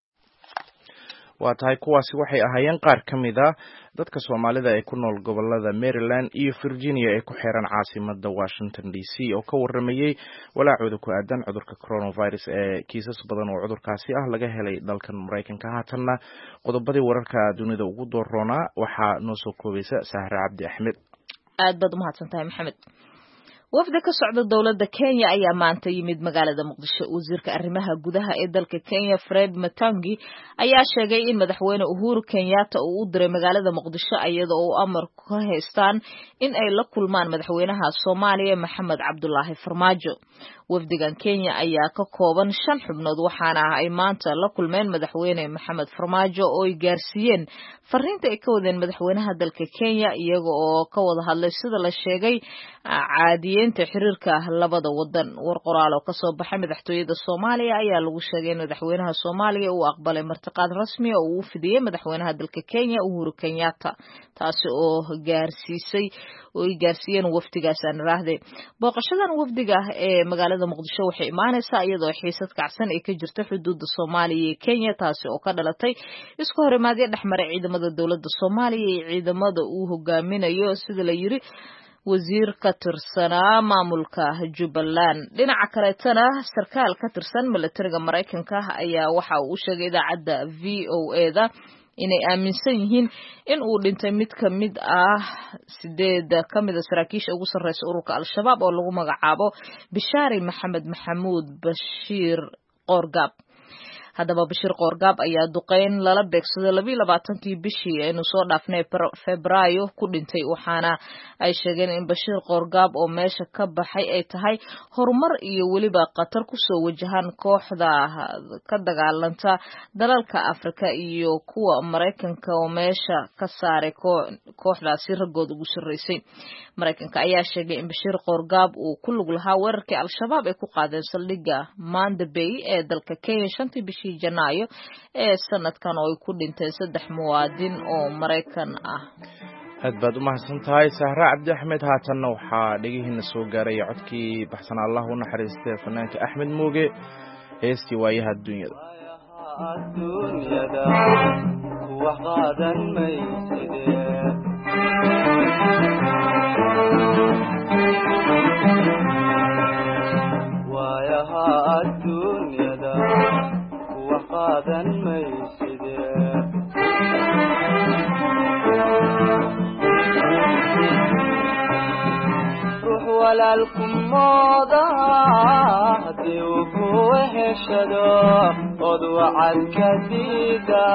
waa tahay kuwaasi waxay ahaayeen qaar ka mid ah dadka Soomaalida ee ku nool gobolada Maryland iyo Virginia ee ku xiran caasimadda Washington D C oo ka waramayay walaacooda ku aadan cudurka coronavirus ee kiisas badan oo cudurkaasi ah laga helay dalkan Mareykanka. haatanna qodobadii wararka dunida ugu doorroona waxaa noo soo koobaysa Sahra Cabdi Axmed. aad baad u mahadsantahay Maxamed. wafdi ka socda dawladda Kenya ayaa maanta yimid magaalada Muqdisho. wasiirka arrimaha gudaha ee dalka Kenya Fred Matiang'i ayaa sheegay in madaxweyne Uhuru Kenyatta uu u diray magaalada Muqdisho iyada oo amar ka haystaan in ay la kulmaan madaxweynaha Soomaaliya Maxamed Cabdullaahi Farmaajo. wafdigan Kenya ayaa ka kooban shan xubnood waxaana ay maanta la kulmeen madaxweyne Maxamed Farmaajo oo ay gaarsiiyeen fariinta ay ka wadeen madaxweynaha dalka Kenya iyaga oo ka wada hadlay sida la sheegay caadiyeynta xiriirka labada wadan. war qoraal oo kasoo baxay madaxtooyada Soomaaliya ayaa lagu sheegay in madaxweynaha Soomaaliya uu aqbalay martiqaad rasmi ah oo uu fidiyay madaxweynaha dalka Kenya Uhuru Kenyatta taasi oo gaarsiisay oo ay gaarsiiyeen wafdigaas aan raahday. booqashadan wafdiga ee magaalada magaalada muqdisho waxay imaanaysaa iyadoo xiisad kacsan ay ka jirto xuduudda soomaaliya iyo kenya taasi oo ka dhalatay isku horimaadyo dhexmaray ciidamada dowladda soomaaliya iyo ciidamada uu hogaaminayo sida la yiri wasiir ka tirsanaa maamulka Jubbaland. Dhinaca kaleetana sarkaal ka tirsan militariga Mareykanka ayaa waxa uu u sheegay idaacadda V O A da inay aaminsan yihiin in uu dhintay mid ka mid ah sideed ka mid ah saraakiisha ugu sarreysa ururka Al-Shabaab oo lagu magacaabo Bishaari Maxamed Maxamuud Bashiir Qoorgaab. haddaba Bashiir Qoorgaab ayaa duqeyn lala beegsaday laba iyo labaatankii bishii aynu soo dhaafnay Febraayo ku dhintay waxaana ay sheegeen in Bashiir Qoorgaab oo meesha ka baxay ay tahay horumar iyo weliba qatar ku soo wajahan kooxda ka dagaalanta dalalka Afrika iyo kuwa Mareykanka oo meesha ka saaray kooxdaasi ragood ugu sarreysay. Mareykanka ayaa sheegay in Bashiir Qoorgaab uu ku lug lahaa weerarkii Al-Shabaab ay ku qaadeen saldhigga Manda Bay ee dalka Kenya shantii bishii Janaayo ee sanadkan oo ay ku dhinteen saddex muwaadin oo Mareykan ah. aad baad u mahadsantahay Sahra Cabdi Axmed. haatanna waxaa dhagihiina soo gaaray codkii baxsan Allah u naxariistay fanaanka Axmed Mooge heestii waayaha adduunyada adduunyada wax qaadan maysidee waayaha adduunyada wax qaadan maysidee ruux walaalku mooda haddii uu ku heshado od wacad ka diida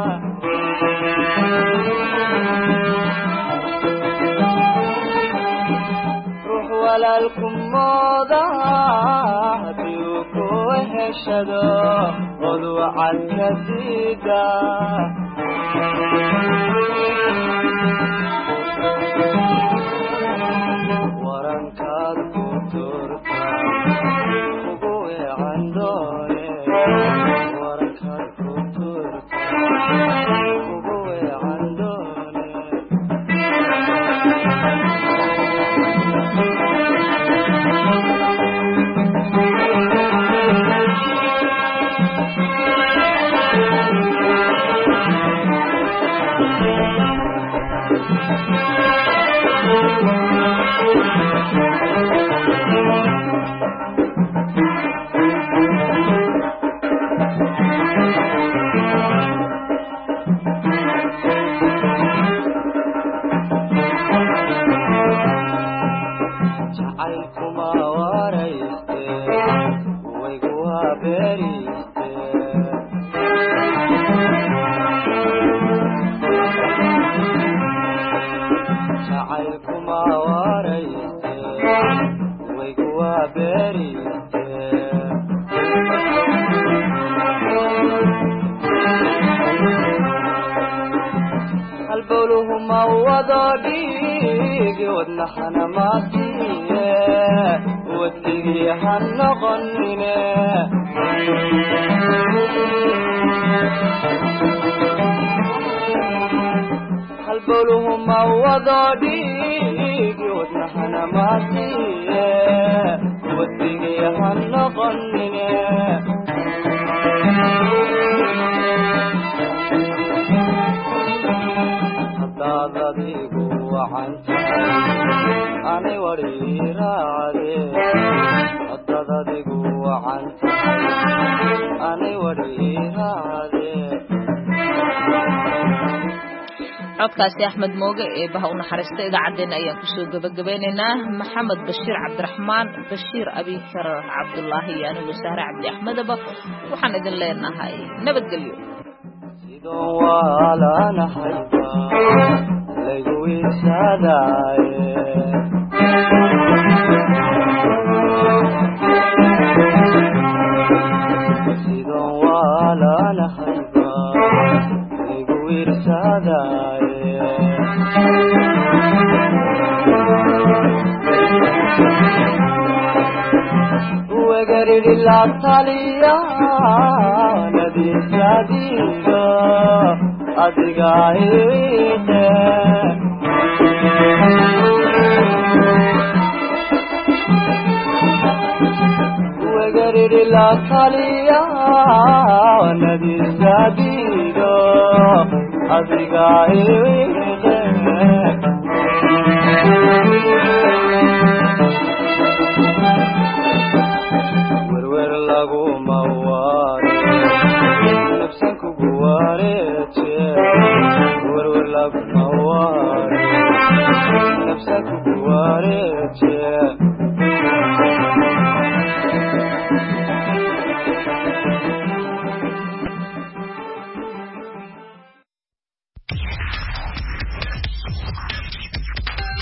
ruux walaalku mooda haddii uu ku heshado od wacad ka diida warankaad ku turta ugu weecan doone warankaad ku turta ugu weecan doone jacaylkuma warayste waygu habeeriste jacaylkuma warayste waygu habeeriste halbowluhu ma wado dhiigi wadnaxana maasiye wadigii ha noqonine halbowluhu ma wado dhiigi wadnaxana maasiye wadigii ha noqonine hadaad adigu wacan tahay ani wadhiiraacde hadaad adigu wacan tahay ani wadhiiraacde codkaasi Axmed Mooge ee baha u naxariista idaacadeena ayaan kusoo gabagabeynaynaa. Maxamed Bashiir Cabdiraxmaan Bashiir Abikar Cabdullaahi iyo anigu Sahra Cabdi Axmedaba waxaan idin leenahay nabadgelyo. sidoo walaana hayba lagu wiishadaaye sidoo walaana hayba lagu wiishadaaye wegariri la taliya nadiisadiga adiga iwiide la taliya nadiisa diido adiga iwiiqe werwer laguma waare nafsan kugu waareeje werwer laguma waare nafsan kugu waareeje